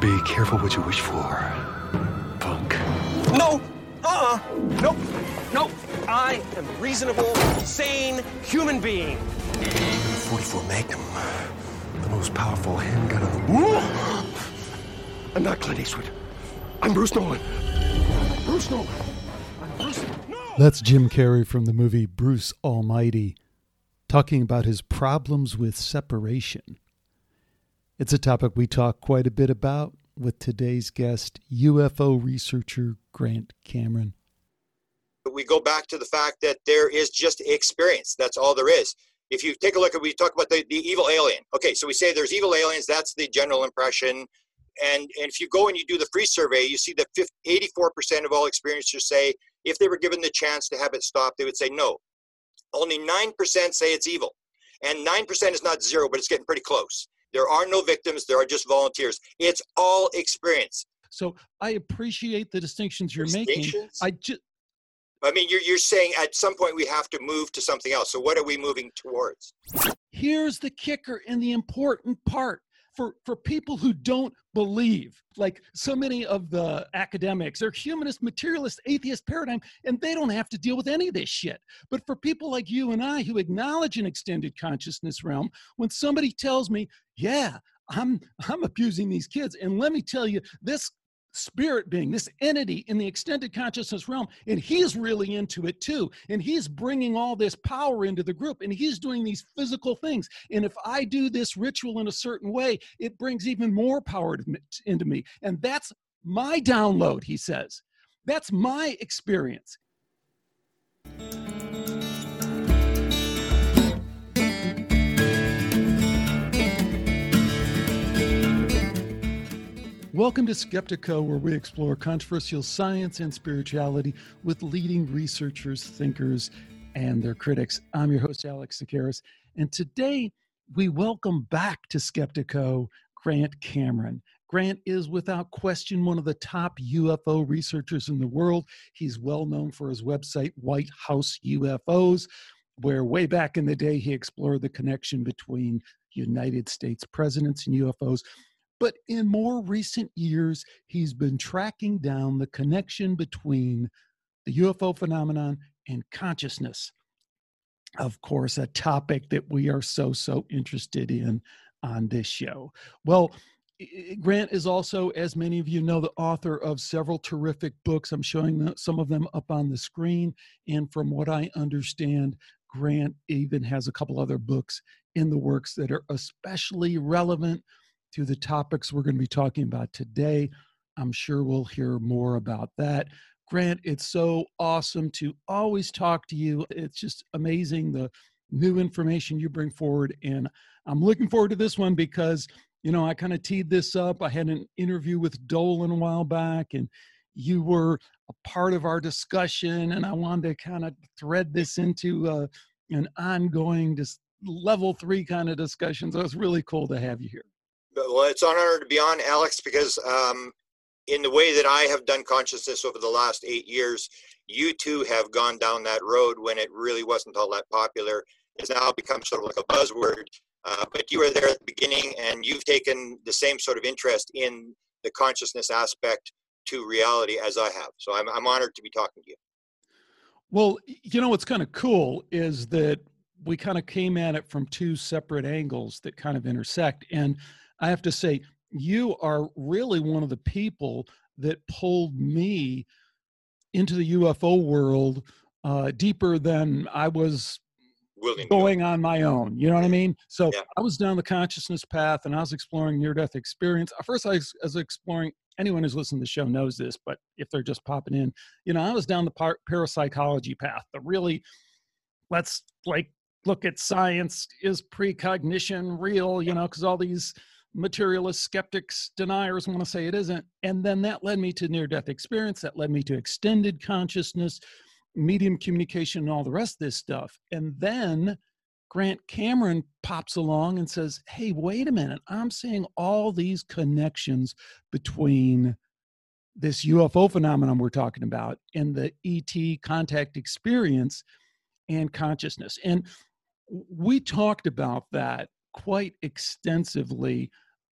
Be careful what you wish for, punk. No! Nope. Nope. I am a reasonable, sane human being. 44 Magnum, the most powerful handgun in the world. I'm not Clint Eastwood. I'm Bruce Nolan. Bruce Nolan. I'm Bruce Nolan. That's Jim Carrey from the movie Bruce Almighty, talking about his problems with separation. It's a topic we talk quite a bit about with today's guest, UFO researcher Grant Cameron. We go back to the fact that there is just experience. That's all there is. If you take a look at, we talk about the evil alien. Okay, so we say there's evil aliens. That's the general impression. And if you go and you do the free survey, you see that 84% of all experiencers say if they were given the chance to have it stopped, they would say no. Only 9% say it's evil. And 9% is not zero, but it's getting pretty close. There are no victims. There are just volunteers. It's all experience. So I appreciate the distinctions you're making. I mean, you're saying at some point we have to move to something else. So what are we moving towards? Here's the kicker and the important part. For people who don't believe, like so many of the academics, they're humanist, materialist, atheist paradigm, and they don't have to deal with any of this shit. But for people like you and I who acknowledge an extended consciousness realm, when somebody tells me, yeah, I'm abusing these kids, and let me tell you, this spirit being, this entity in the extended consciousness realm, and he's really into it too, and he's bringing all this power into the group, and he's doing these physical things, and if I do this ritual in a certain way, it brings even more power into me, and that's my download, he says. That's my experience. Welcome to Skeptico, where we explore controversial science and spirituality with leading researchers, thinkers, and their critics. I'm your host, Alex Tsakiris, and today we welcome back to Skeptico Grant Cameron. Grant is without question one of the top UFO researchers in the world. He's well known for his website, White House UFOs, where way back in the day he explored the connection between United States presidents and UFOs. But in more recent years, he's been tracking down the connection between the UFO phenomenon and consciousness. Of course, a topic that we are so interested in on this show. Well, Grant is also, as many of you know, the author of several terrific books. I'm showing some of them up on the screen. And from what I understand, Grant even has a couple other books in the works that are especially relevant to the topics we're going to be talking about today. I'm sure we'll hear more about that. Grant, it's so awesome to always talk to you. It's just amazing the new information you bring forward. And I'm looking forward to this one because, you know, I kind of teed this up. I had an interview with Dolan a while back, and you were a part of our discussion. And I wanted to kind of thread this into an ongoing, just level 3 kind of discussion. So it's really cool to have you here. Well, it's an honor to be on, Alex, because in the way that I have done consciousness over the last 8 years, you too have gone down that road when it really wasn't all that popular. It's now become sort of like a buzzword, but you were there at the beginning, and you've taken the same sort of interest in the consciousness aspect to reality as I have. So I'm honored to be talking to you. Well, you know, what's kind of cool is that we kind of came at it from 2 separate angles that kind of intersect. And I have to say, you are really one of the people that pulled me into the UFO world deeper than I was going on my own. You know what I mean? So yeah. I was down the consciousness path, and I was exploring near-death experience. First, I was exploring, anyone who's listening to the show knows this, but if they're just popping in, you know, I was down the parapsychology path, the really, let's like look at science. Is precognition real? You know, because all these materialist skeptics, deniers want to say it isn't. And then that led me to near-death experience. That led me to extended consciousness, medium communication, and all the rest of this stuff. And then Grant Cameron pops along and says, hey, wait a minute. I'm seeing all these connections between this UFO phenomenon we're talking about and the ET contact experience and consciousness. And we talked about that quite extensively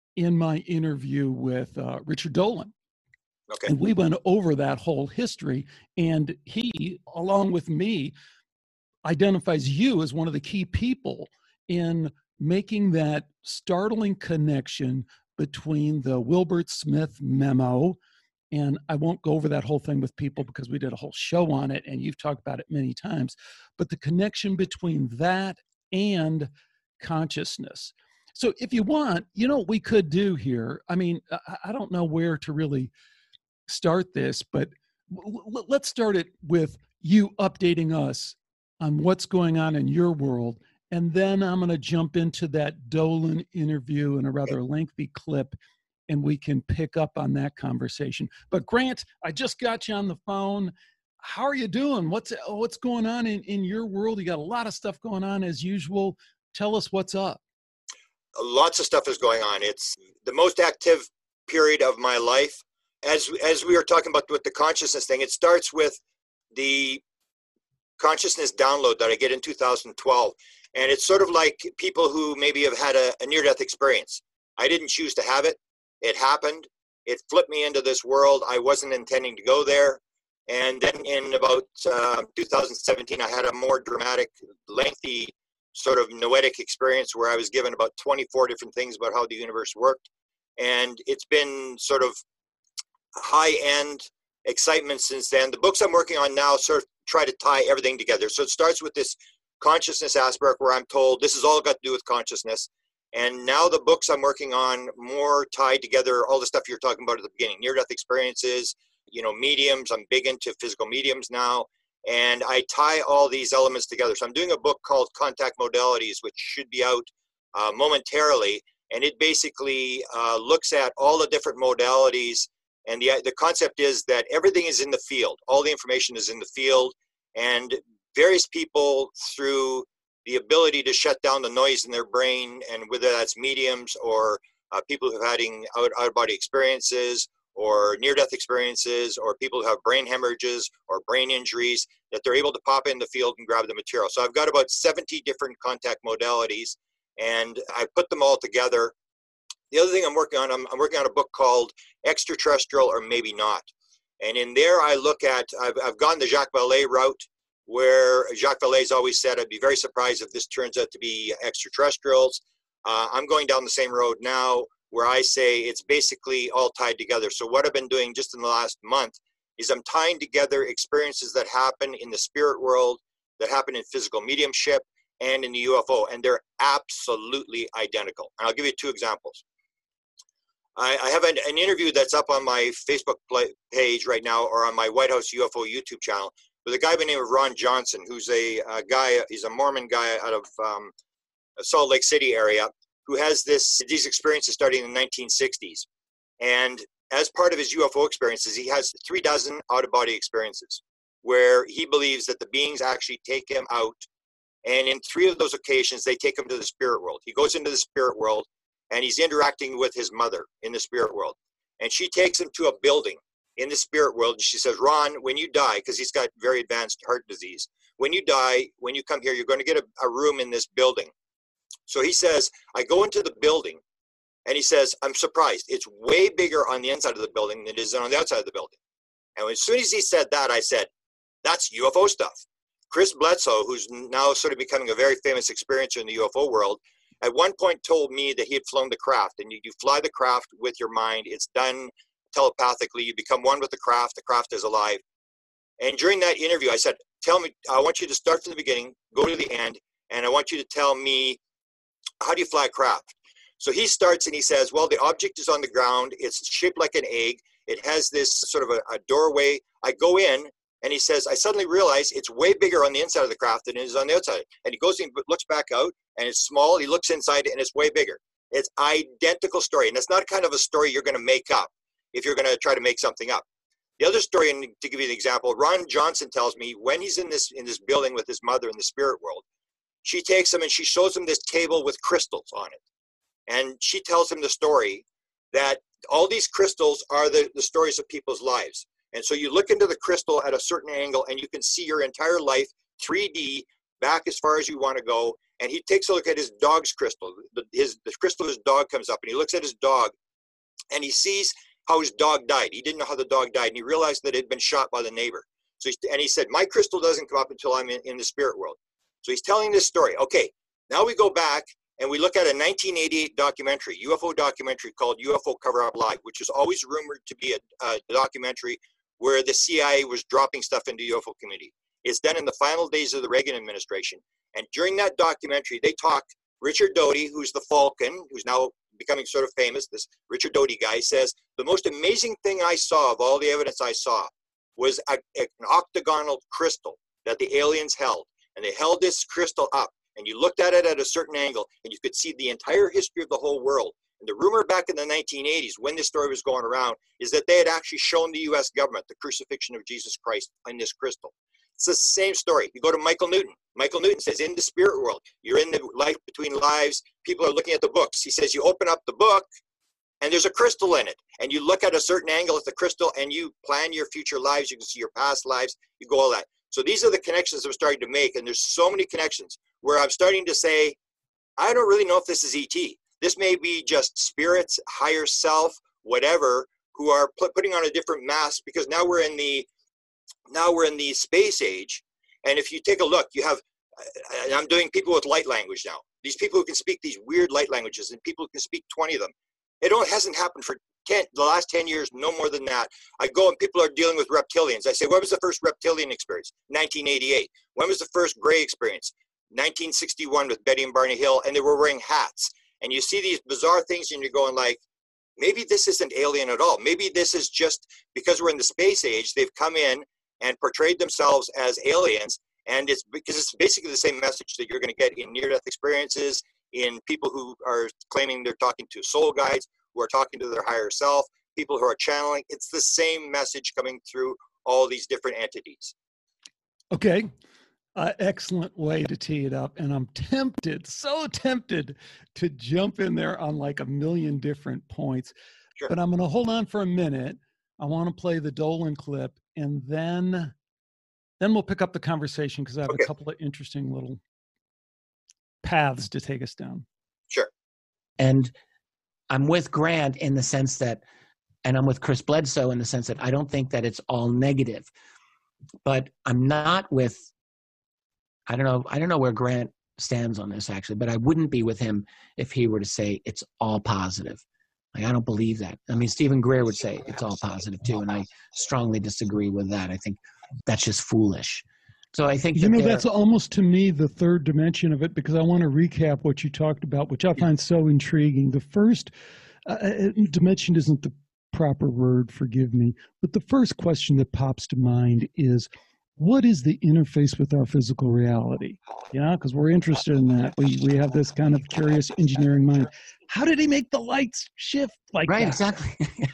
in my interview with Richard Dolan. Okay. And we went over that whole history, and he, along with me, identifies you as one of the key people in making that startling connection between the Wilbert Smith memo. And I won't go over that whole thing with people because we did a whole show on it and you've talked about it many times, but the connection between that and consciousness. So if you want, you know what we could do here? I mean, I don't know where to really start this, but let's start it with you updating us on what's going on in your world. And then I'm going to jump into that Dolan interview in a rather lengthy clip, and we can pick up on that conversation. But Grant, I just got you on the phone. How are you doing? What's going on in your world? You got a lot of stuff going on as usual. Tell us what's up. Lots of stuff is going on. It's the most active period of my life. As we were talking about with the consciousness thing, it starts with the consciousness download that I get in 2012. And it's sort of like people who maybe have had a near-death experience. I didn't choose to have it. It happened. It flipped me into this world. I wasn't intending to go there. And then in about 2017, I had a more dramatic, lengthy sort of noetic experience where I was given about 24 different things about how the universe worked. And it's been sort of high-end excitement since then. The books I'm working on now sort of try to tie everything together. So it starts with this consciousness aspect where I'm told this is all got to do with consciousness. And now the books I'm working on more tied together, all the stuff you're talking about at the beginning, near-death experiences, mediums. I'm big into physical mediums now. And I tie all these elements together. So I'm doing a book called Contact Modalities, which should be out momentarily. And it basically looks at all the different modalities. And the concept is that everything is in the field. All the information is in the field. And various people, through the ability to shut down the noise in their brain, and whether that's mediums or people who are having out-of-body experiences or near-death experiences or people who have brain hemorrhages or brain injuries, that they're able to pop in the field and grab the material. So I've got about 70 different contact modalities, and I put them all together. The other thing I'm working on a book called Extraterrestrial or Maybe Not. And in there I look at, I've gone the Jacques Vallée route, where Jacques Vallée's always said, I'd be very surprised if this turns out to be extraterrestrials. I'm going down the same road now, where I say it's basically all tied together. So what I've been doing just in the last month is I'm tying together experiences that happen in the spirit world, that happen in physical mediumship, and in the UFO, and they're absolutely identical. And I'll give you two examples. I have an interview that's up on my Facebook page right now, or on my White House UFO YouTube channel, with a guy by the name of Ron Johnson, who's a guy, he's a Mormon guy out of Salt Lake City area, who has these experiences starting in the 1960s. And as part of his UFO experiences, he has 36 out-of-body experiences where he believes that the beings actually take him out. And in 3 of those occasions, they take him to the spirit world. He goes into the spirit world, and he's interacting with his mother in the spirit world. And she takes him to a building in the spirit world, and she says, Ron, when you die, because he's got very advanced heart disease, when you die, when you come here, you're going to get a room in this building. So he says, I go into the building, and he says, I'm surprised. It's way bigger on the inside of the building than it is on the outside of the building. And as soon as he said that, I said, that's UFO stuff. Chris Bledsoe, who's now sort of becoming a very famous experiencer in the UFO world, at one point told me that he had flown the craft, and you fly the craft with your mind. It's done telepathically. You become one with the craft is alive. And during that interview, I said, tell me, I want you to start from the beginning, go to the end, and I want you to tell me, how do you fly a craft? So he starts and he says, well, the object is on the ground. It's shaped like an egg. It has this sort of a doorway. I go in, and he says, I suddenly realize it's way bigger on the inside of the craft than it is on the outside. And he goes and looks back out, and it's small. He looks inside, and it's way bigger. It's identical story. And it's not kind of a story you're going to make up if you're going to try to make something up. The other story, and to give you an example, Ron Johnson tells me when he's in this building with his mother in the spirit world, she takes him and she shows him this table with crystals on it. And she tells him the story that all these crystals are the stories of people's lives. And so you look into the crystal at a certain angle and you can see your entire life 3D back as far as you want to go. and he takes a look at his dog's crystal. The crystal of his dog comes up, and he looks at his dog, and he sees how his dog died. He didn't know how the dog died, and he realized that it had been shot by the neighbor. So he said, my crystal doesn't come up until I'm in the spirit world. So he's telling this story. Okay, now we go back and we look at a 1988 documentary, UFO documentary called UFO Cover-Up Live, which was always rumored to be a documentary where the CIA was dropping stuff into the UFO community. It's done in the final days of the Reagan administration. And during that documentary, they talk, Richard Doty, who's the Falcon, who's now becoming sort of famous, this Richard Doty guy says, the most amazing thing I saw of all the evidence I saw was an octagonal crystal that the aliens held. And they held this crystal up, and you looked at it at a certain angle, and you could see the entire history of the whole world. And the rumor back in the 1980s, when this story was going around, is that they had actually shown the U.S. government the crucifixion of Jesus Christ in this crystal. It's the same story. You go to Michael Newton. Michael Newton says, in the spirit world, you're in the life between lives. People are looking at the books. He says, you open up the book, and there's a crystal in it. And you look at a certain angle at the crystal, and you plan your future lives. You can see your past lives. You go all that. So these are the connections I'm starting to make. And there's so many connections where I'm starting to say, I don't really know if this is ET. This may be just spirits, higher self, whatever, who are putting on a different mask, because now we're in the space age. And if you take a look, you have, and I'm doing people with light language now. These people who can speak these weird light languages, and people who can speak 20 of them. It hasn't happened for the last 10 years, no more than that. I go and people are dealing with reptilians. I say, when was the first reptilian experience? 1988. When was the first gray experience? 1961 with Betty and Barney Hill, and they were wearing hats. And you see these bizarre things, and you're going like, maybe this isn't alien at all. Maybe this is just because we're in the space age, they've come in and portrayed themselves as aliens. And it's because it's basically the same message that you're going to get in near-death experiences, in people who are claiming they're talking to soul guides, who are talking to their higher self, people who are channeling. It's the same message coming through all these different entities. Okay. Excellent way to tee it up. And I'm so tempted to jump in there on like a million different points. Sure. But I'm going to hold on for a minute. I want to play the Dolan clip, and then we'll pick up the conversation, because I have a couple of interesting little paths to take us down. Sure. And I'm with Grant in the sense that, and I'm with Chris Bledsoe in the sense that I don't think that it's all negative. But I'm not with, I don't know where Grant stands on this actually, but I wouldn't be with him if he were to say it's all positive. Like, I don't believe that. I mean, Stephen Greer would say it's all positive too, and I strongly disagree with that. I think that's just foolish. So I think that's almost, to me, the third dimension of it, because I want to recap what you talked about, which I find so intriguing. The first dimension isn't the proper word, forgive me, but the first question that pops to mind is, what is the interface with our physical reality? Yeah, because we're interested in that. We have this kind of curious engineering mind. How did he make the lights shift like that? Right, exactly.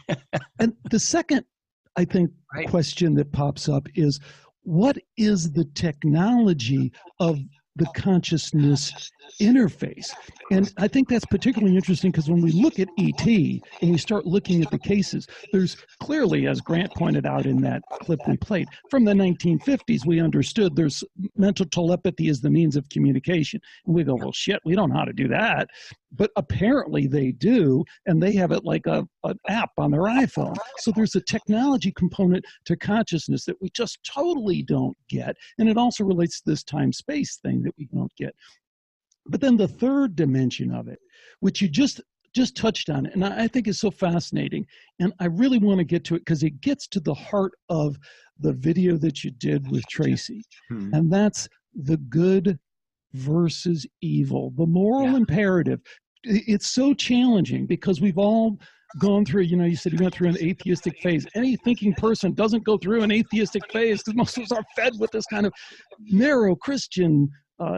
And the second, I think, question that pops up is, what is the technology of the consciousness interface? And I think that's particularly interesting, because when we look at ET and we start looking at the cases, there's clearly, as Grant pointed out in that clip we played, from the 1950s, we understood there's mental telepathy as the means of communication. And we go, well, shit, we don't know how to do that. But apparently they do, and they have it like an app on their iPhone. So there's a technology component to consciousness that we just totally don't get. And it also relates to this time-space thing that we don't get. But then the third dimension of it, which you just touched on, and I think is so fascinating, and I really want to get to it because it gets to the heart of the video that you did with Tracy, and that's the good versus evil, the moral imperative. It's so challenging because we've all gone through, you said you went through an atheistic phase. Any thinking person doesn't go through an atheistic phase, because most of us are fed with this kind of narrow Christian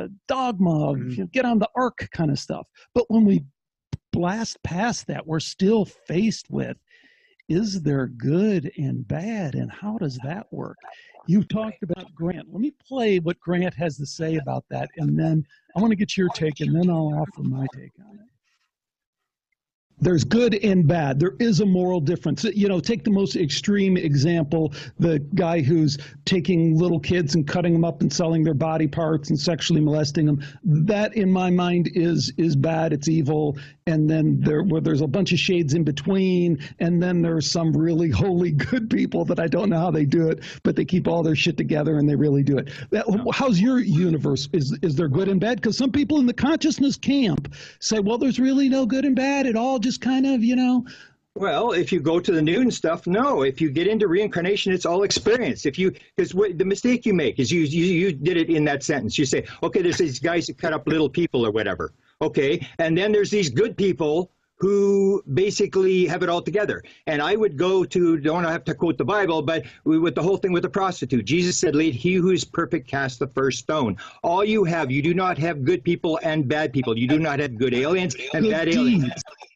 dogma, get on the ark kind of stuff. But when we blast past that, we're still faced with, is there good and bad, and how does that work? You talked about Grant. Let me play what Grant has to say about that, and then I want to get your take, and then I'll offer my take on it. there's good and bad. There is a moral difference. You know, take the most extreme example, the guy who's taking little kids and cutting them up and selling their body parts and sexually molesting them. That, in my mind, is bad. It's evil. And then there's a bunch of shades in between. And then there's some really holy good people that I don't know how they do it, but they keep all their shit together and they really do it. How's your universe? Is there good and bad? Because some people in the consciousness camp say, well, there's really no good and bad. It all just kind of, you know. Well, if you go to the Newton stuff, no. If you get into reincarnation, it's all experience. Because the mistake you make is you did it in that sentence. You say, okay, there's these guys that cut up little people or whatever. Okay, and then there's these good people who basically have it all together. And I would go to, don't have to quote the Bible, but with the whole thing with the prostitute, Jesus said, let he who is perfect cast the first stone. All you have, you do not have good people and bad people. You do not have good aliens and bad aliens.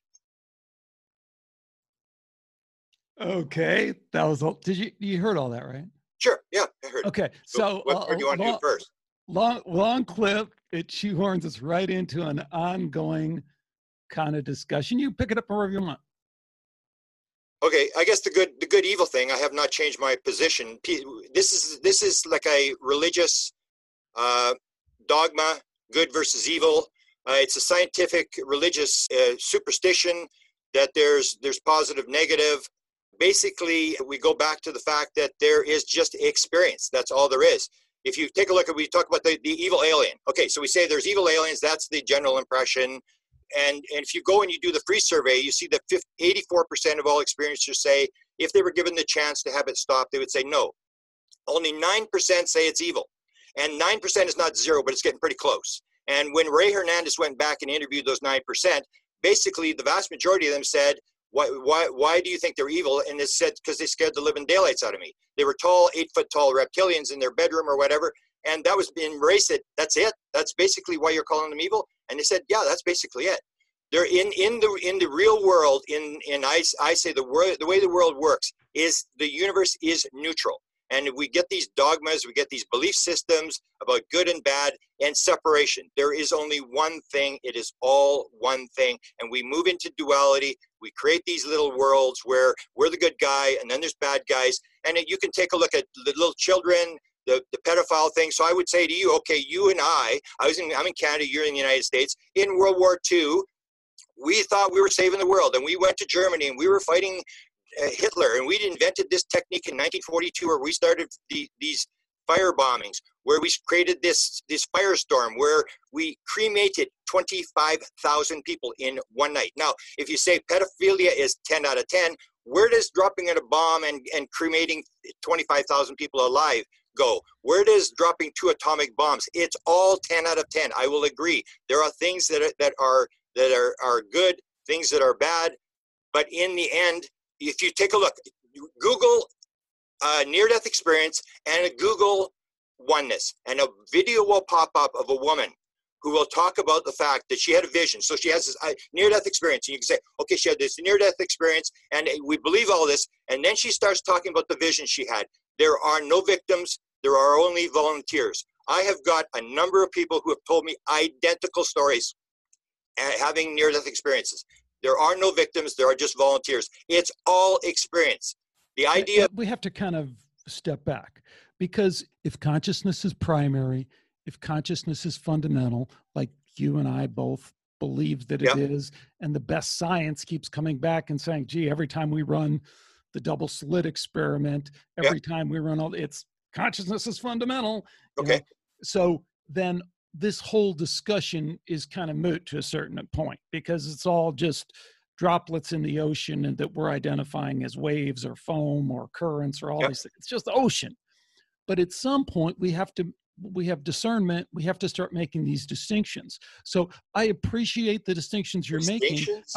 Okay, that was all. You heard all that, right? Sure. Yeah, I heard. Okay, so what do you want to do first? Long clip. It shoehorns us right into an ongoing kind of discussion. You pick it up wherever you want. Okay, I guess the good evil thing. I have not changed my position. This is like a religious dogma, good versus evil. It's a scientific religious superstition that there's positive, negative. Basically, we go back to the fact that there is just experience. That's all there is. If you take a look at, we talk about the evil alien. Okay, so we say there's evil aliens. That's the general impression. And if you go and you do the free survey, you see that 84% of all experiencers say if they were given the chance to have it stopped, they would say no. Only 9% say it's evil. And 9% is not zero, but it's getting pretty close. And when Ray Hernandez went back and interviewed those 9%, basically the vast majority of them said, why do you think they're evil? And they said, because they scared the living daylights out of me. They were tall, 8-foot tall reptilians in their bedroom or whatever. And that was being Ray said, that's it. That's basically why you're calling them evil. And they said, yeah, that's basically it. They're in the real world. I say the way the world works is the universe is neutral. And we get these dogmas, we get these belief systems about good and bad and separation. There is only one thing. It is all one thing. And we move into duality. We create these little worlds where we're the good guy and then there's bad guys. And you can take a look at the little children, the pedophile thing. So I would say to you, okay, you and I'm in Canada, you're in the United States. In World War II, we thought we were saving the world. And we went to Germany and we were fighting Hitler, and we invented this technique in 1942 where we started these fire bombings, where we created this firestorm, where we cremated 25,000 people in one night. Now, if you say pedophilia is 10 out of 10, where does dropping in a bomb and cremating 25,000 people alive go? Where does dropping 2 atomic bombs? It's all 10 out of 10. I will agree. There are things that are good, things that are bad, but in the end, if you take a look, Google near-death experience and Google oneness, and a video will pop up of a woman who will talk about the fact that she had a vision. So she has this near-death experience, and you can say, okay, she had this near-death experience, and we believe all this, and then she starts talking about the vision she had. There are no victims. There are only volunteers. I have got a number of people who have told me identical stories having near-death experiences. There are no victims. There are just volunteers. It's all experience. The idea... We have to kind of step back, because if consciousness is primary, if consciousness is fundamental, like you and I both believe that it is, and the best science keeps coming back and saying, gee, every time we run the double slit experiment, every time we run it's consciousness is fundamental. Okay. So then this whole discussion is kind of moot to a certain point, because it's all just droplets in the ocean and that we're identifying as waves or foam or currents or all these things. It's just the ocean. But at some point we have discernment. We have to start making these distinctions. So I appreciate the distinctions you're making.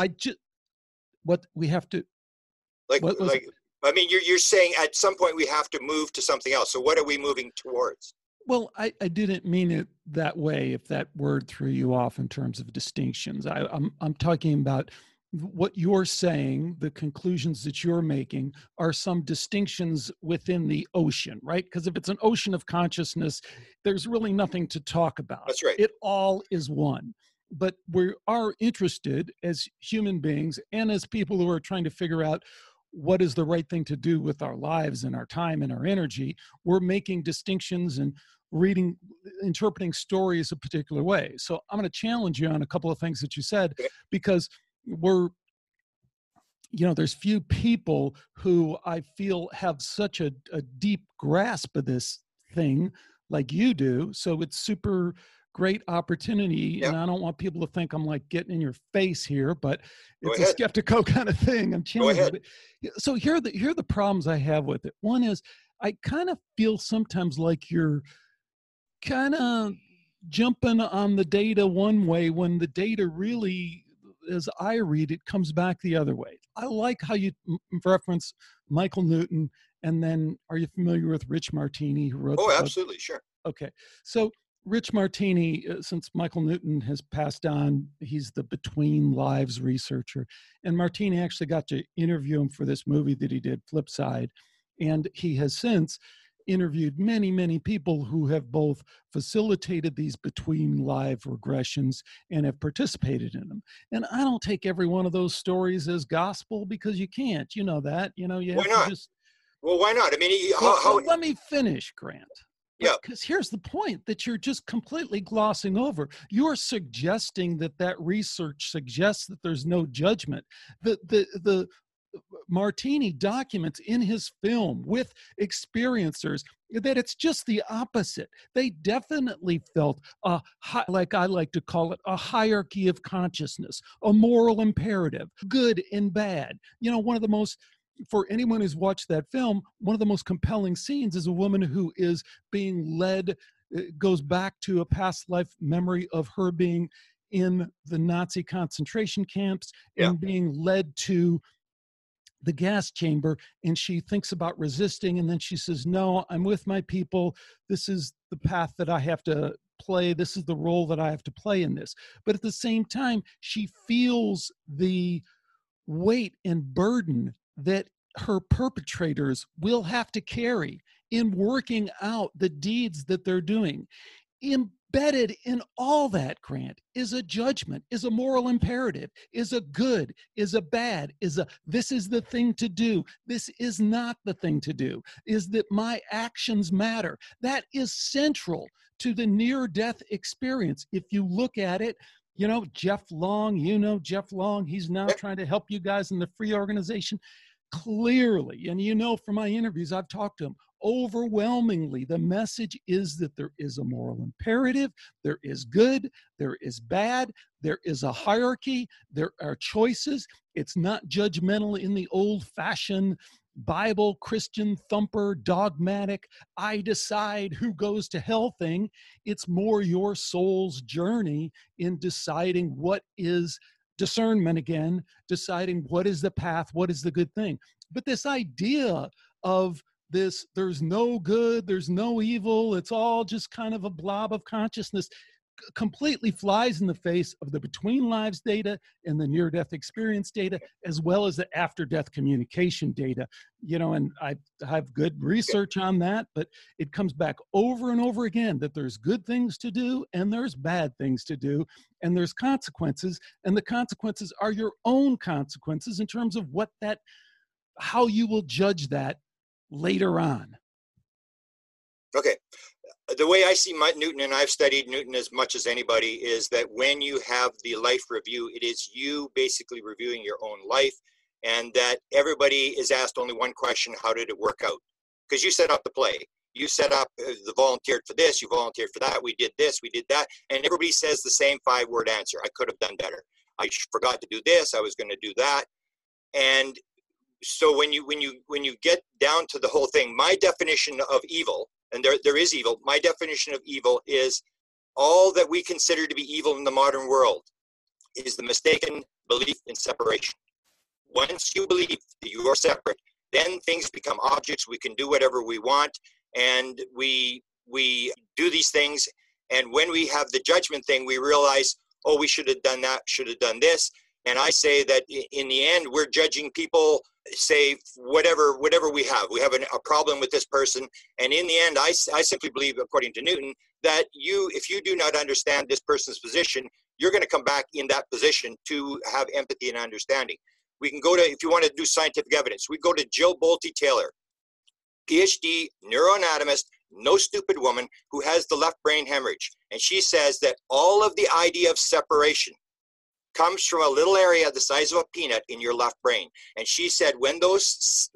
You're saying at some point we have to move to something else. So what are we moving towards? Well, I didn't mean it that way, if that word threw you off in terms of distinctions. I'm talking about what you're saying, the conclusions that you're making are some distinctions within the ocean, right? Because if it's an ocean of consciousness, there's really nothing to talk about. That's right. It all is one. but we are interested as human beings and as people who are trying to figure out what is the right thing to do with our lives and our time and our energy. We're making distinctions and interpreting stories a particular way. So I'm going to challenge you on a couple of things that you said, because there's few people who I feel have such a deep grasp of this thing like you do. So it's super great opportunity. Yep. And I don't want people to think I'm like getting in your face here, but it's a Skeptico kind of thing. I'm challenging. So here are the problems I have with it. One is I kind of feel sometimes like you're kind of jumping on the data one way when the data really, as I read it, comes back the other way. I like how you reference Michael Newton, and then are you familiar with Rich Martini, who wrote? Oh, absolutely, sure. Okay, so Rich Martini, since Michael Newton has passed on, he's the Between Lives researcher, and Martini actually got to interview him for this movie that he did, Flipside, and he has since interviewed many, many people who have both facilitated these between live regressions and have participated in them. And I don't take every one of those stories as gospel, because you can't, you know that, you have why not? to just... Well, why not? I mean, let me finish, Grant. Yeah. Because here's the point that you're just completely glossing over. You're suggesting that research suggests that there's no judgment. The Martini documents in his film with experiencers that it's just the opposite. They definitely felt like I like to call it, a hierarchy of consciousness, a moral imperative, good and bad. One of the most, for anyone who's watched that film, one of the most compelling scenes is a woman who is being led, goes back to a past life memory of her being in the Nazi concentration camps and being led to the gas chamber, and she thinks about resisting, and then she says, no, I'm with my people. This is the path that I have to play. This is the role that I have to play in this. But at the same time, she feels the weight and burden that her perpetrators will have to carry in working out the deeds that they're doing. Embedded in all that, Grant, is a judgment, is a moral imperative, is a good, is a bad, this is the thing to do, this is not the thing to do, is that my actions matter. That is central to the near-death experience. If you look at it, Jeff Long, Jeff Long, he's now trying to help you guys in the free organization. Clearly, and from my interviews, I've talked to him, overwhelmingly, the message is that there is a moral imperative, there is good, there is bad, there is a hierarchy, there are choices. It's not judgmental in the old-fashioned Bible, Christian, thumper, dogmatic, I decide who goes to hell thing. It's more your soul's journey in deciding what is discernment, again, deciding what is the path, what is the good thing. But this idea of this, there's no good, there's no evil, it's all just kind of a blob of consciousness, completely flies in the face of the between lives data and the near-death experience data, as well as the after-death communication data. And I have good research on that, but it comes back over and over again that there's good things to do and there's bad things to do, and there's consequences, and the consequences are your own consequences in terms of how you will judge that later on. Okay. The way I see Newton, and I've studied Newton as much as anybody, is that when you have the life review, it is you basically reviewing your own life, and that everybody is asked only one question: how did it work out? Because you set up the play. You set up the volunteered for this, you volunteered for that, we did this, we did that, and everybody says the same 5-word answer: I could have done better. I forgot to do this, I was going to do that. And so when you get down to the whole thing, my definition of evil, and there is evil, my definition of evil is all that we consider to be evil in the modern world is the mistaken belief in separation. Once you believe that you are separate, then things become objects. We can do whatever we want, and we do these things. And when we have the judgment thing, we realize, oh, we should have done that, should have done this. And I say that in the end, we're judging people, say, whatever we have. We have a problem with this person. And in the end, I simply believe, according to Newton, that if you do not understand this person's position, you're going to come back in that position to have empathy and understanding. We can go to, if you want to do scientific evidence, we go to Jill Bolte Taylor, PhD neuroanatomist, no stupid woman, who has the left brain hemorrhage. And she says that all of the idea of separation comes from a little area the size of a peanut in your left brain. And she said when those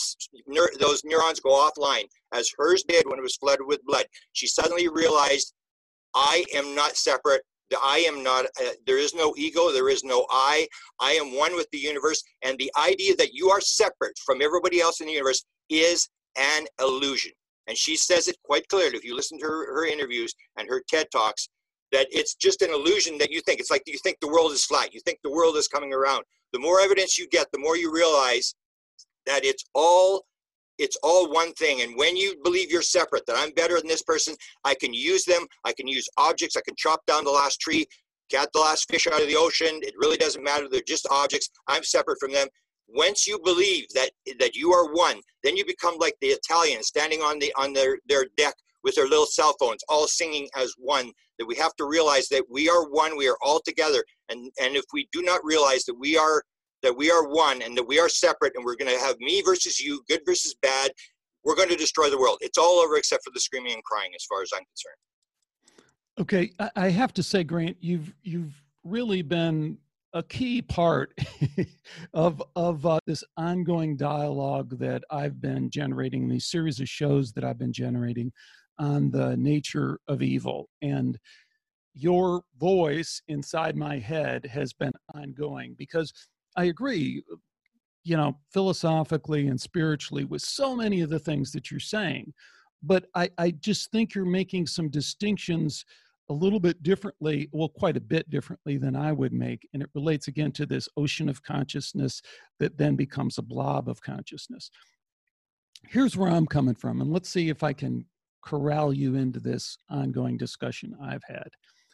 neurons go offline, as hers did when it was flooded with blood, she suddenly realized, I am not separate. I am not, there is no ego, there is no I am one with the universe. And the idea that you are separate from everybody else in the universe is an illusion. And she says it quite clearly, if you listen to her interviews and her TED Talks, that it's just an illusion that you think. It's like you think the world is flat. You think the world is coming around. The more evidence you get, the more you realize that it's all one thing. And when you believe you're separate, that I'm better than this person, I can use them, I can use objects, I can chop down the last tree, get the last fish out of the ocean. It really doesn't matter. They're just objects. I'm separate from them. Once you believe that you are one, then you become like the Italians standing on their deck with their little cell phones, all singing as one. That we have to realize that we are one, we are all together. And if we do not realize that we are one and that we are separate and we're going to have me versus you, good versus bad, we're going to destroy the world. It's all over except for the screaming and crying as far as I'm concerned. Okay, I have to say, Grant, you've really been a key part of this ongoing dialogue that I've been generating, these series of shows that I've been generating on the nature of evil. And your voice inside my head has been ongoing, because I agree, philosophically and spiritually with so many of the things that you're saying. But I just think you're making some distinctions a little bit differently, well, quite a bit differently than I would make. And it relates again to this ocean of consciousness that then becomes a blob of consciousness. Here's where I'm coming from, and let's see if I can corral you into this ongoing discussion I've had.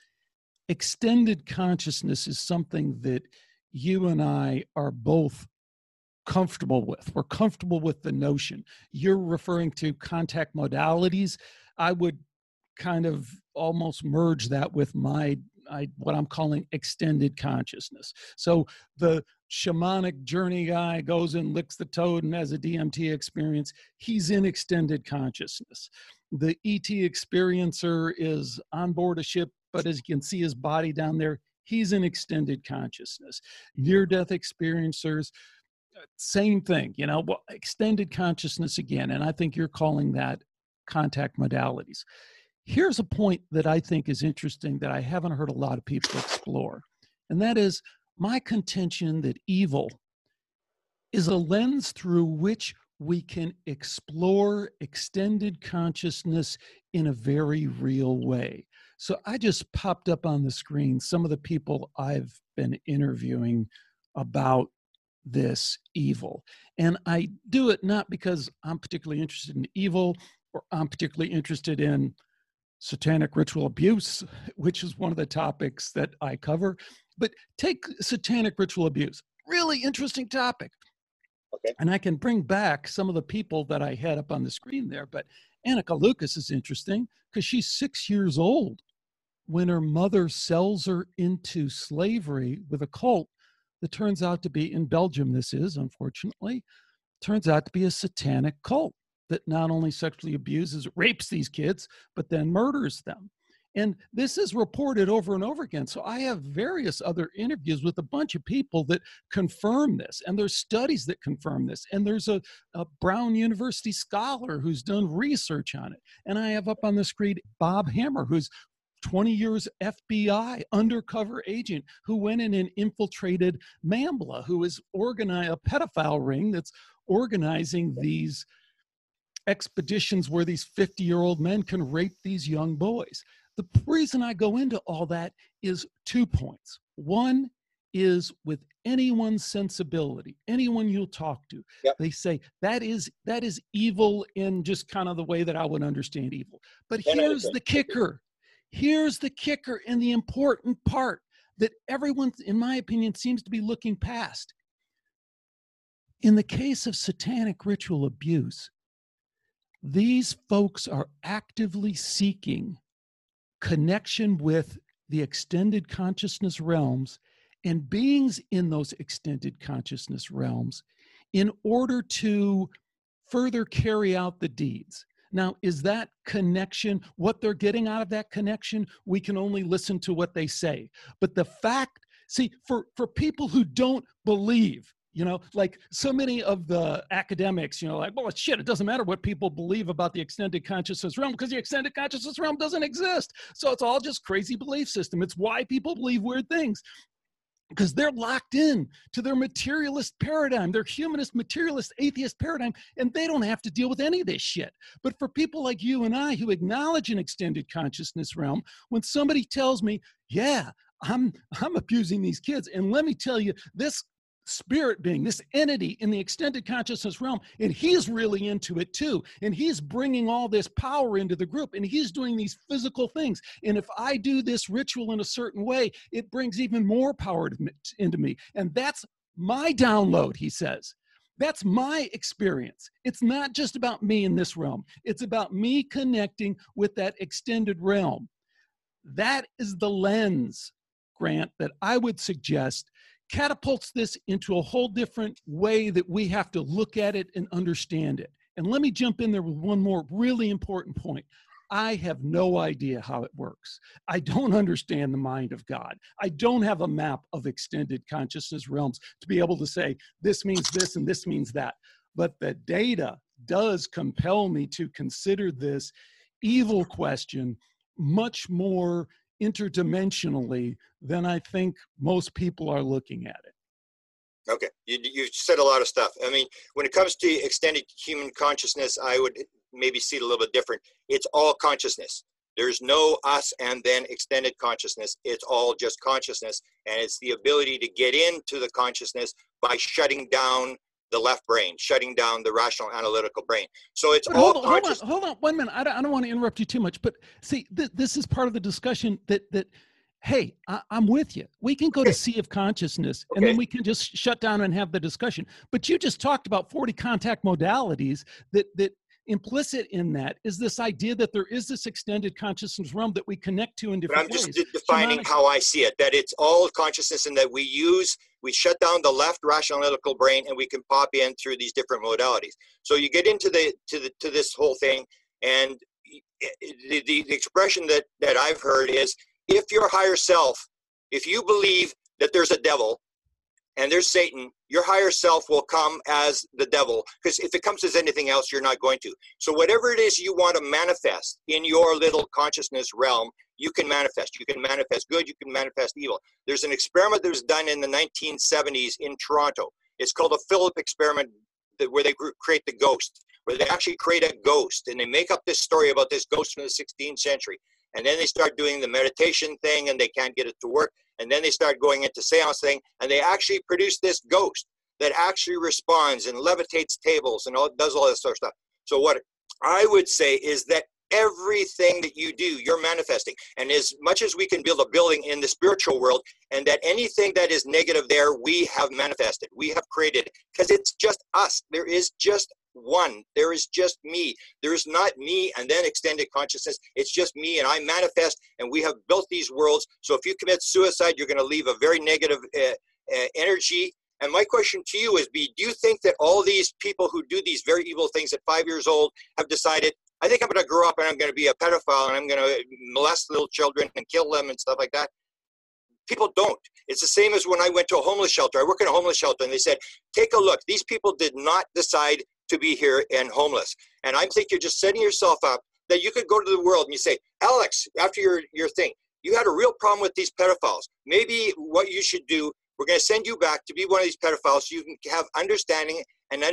Extended consciousness is something that you and I are both comfortable with. We're comfortable with the notion. You're referring to contact modalities. I would kind of almost merge that with what I'm calling extended consciousness. So the shamanic journey guy goes and licks the toad and has a DMT experience. He's in extended consciousness. The ET experiencer is on board a ship, but as you can see his body down there, he's in extended consciousness. Near-death experiencers, same thing, extended consciousness again. And I think you're calling that contact modalities. Here's a point that I think is interesting that I haven't heard a lot of people explore. And that is my contention that evil is a lens through which we can explore extended consciousness in a very real way. So I just popped up on the screen some of the people I've been interviewing about this evil. And I do it not because I'm particularly interested in evil or I'm particularly interested in satanic ritual abuse, which is one of the topics that I cover. But take satanic ritual abuse, really interesting topic. Okay. And I can bring back some of the people that I had up on the screen there. But Annika Lucas is interesting because she's 6 years old when her mother sells her into slavery with a cult that turns out to be, in Belgium this is, unfortunately, turns out to be a satanic cult that not only sexually abuses, rapes these kids, but then murders them. And this is reported over and over again. So I have various other interviews with a bunch of people that confirm this. And there's studies that confirm this. And there's a Brown University scholar who's done research on it. And I have up on the screen Bob Hammer, who's 20 years FBI undercover agent who went in and infiltrated Mambla, who is a pedophile ring that's organizing these expeditions where these 50-year-old men can rape these young boys. The reason I go into all that is 2 points. One is with anyone's sensibility, anyone you'll talk to, yep, they say that is evil in just kind of the way that I would understand evil. But here's the kicker. Here's the kicker and the important part that everyone, in my opinion, seems to be looking past. In the case of satanic ritual abuse, these folks are actively seeking connection with the extended consciousness realms and beings in those extended consciousness realms in order to further carry out the deeds. Now, is that connection, what they're getting out of that connection? We can only listen to what they say. But the fact, see, for people who don't believe, like so many of the academics, like, well, shit, it doesn't matter what people believe about the extended consciousness realm because the extended consciousness realm doesn't exist. So it's all just crazy belief system. It's why people believe weird things. Because they're locked in to their materialist paradigm, their humanist, materialist, atheist paradigm, and they don't have to deal with any of this shit. But for people like you and I who acknowledge an extended consciousness realm, when somebody tells me, yeah, I'm abusing these kids, and let me tell you, this spirit being, this entity in the extended consciousness realm, and he's really into it too, and he's bringing all this power into the group, and he's doing these physical things, and if I do this ritual in a certain way, it brings even more power into me, and that's my download, he says. That's my experience. It's not just about me in this realm. It's about me connecting with that extended realm. That is the lens, Grant, that I would suggest catapults this into a whole different way that we have to look at it and understand it. And let me jump in there with one more really important point. I have no idea how it works. I don't understand the mind of God. I don't have a map of extended consciousness realms to be able to say, this means this and this means that. But the data does compel me to consider this evil question much more interdimensionally than I think most people are looking at it. Okay, you said a lot of stuff. I mean, when it comes to extended human consciousness, I would maybe see it a little bit different. It's all consciousness. There's no us and then extended consciousness. It's all just consciousness, and it's the ability to get into the consciousness by shutting down the left brain, shutting down the rational analytical brain. So it's all conscious. Hold on 1 minute. I don't want to interrupt you too much, but see, this is part of the discussion that hey, I'm with you. We can go to Sea of Consciousness, and then we can just shut down and have the discussion. But you just talked about 40 contact modalities that implicit in that is this idea that there is this extended consciousness realm that we connect to in different ways. But I'm just defining how I see it, that it's all consciousness and that we shut down the left rational analytical brain and we can pop in through these different modalities. So you get into to this whole thing, and the expression that I've heard is, if your higher self, if you believe that there's a devil and there's Satan, your higher self will come as the devil, because if it comes as anything else, you're not going to. So whatever it is you want to manifest in your little consciousness realm, you can manifest. You can manifest good, you can manifest evil. There's an experiment that was done in the 1970s in Toronto. It's called a Philip experiment, where they create the ghost, where they actually create a ghost, and they make up this story about this ghost from the 16th century. And then they start doing the meditation thing, and they can't get it to work. And then they start going into seance thing, and they actually produce this ghost that actually responds and levitates tables and does all this sort of stuff. So what I would say is that everything that you do, you're manifesting. And as much as we can build a building in the spiritual world, and that anything that is negative there, we have manifested, we have created, because it's just us. There is just one. There is just me. There is not me and then extended consciousness. It's just me, and I manifest, and we have built these worlds. So if you commit suicide, you're going to leave a very negative energy. And my question to you is, do you think that all these people who do these very evil things at 5 years old have decided, I think I'm going to grow up and I'm going to be a pedophile and I'm going to molest little children and kill them and stuff like that? People don't. It's the same as when I went to a homeless shelter. I work in a homeless shelter, and they said, take a look. These people did not decide to be here and homeless. And I think you're just setting yourself up that you could go to the world and you say, Alex, after your thing, you had a real problem with these pedophiles. Maybe what you should do, we're going to send you back to be one of these pedophiles so you can have understanding and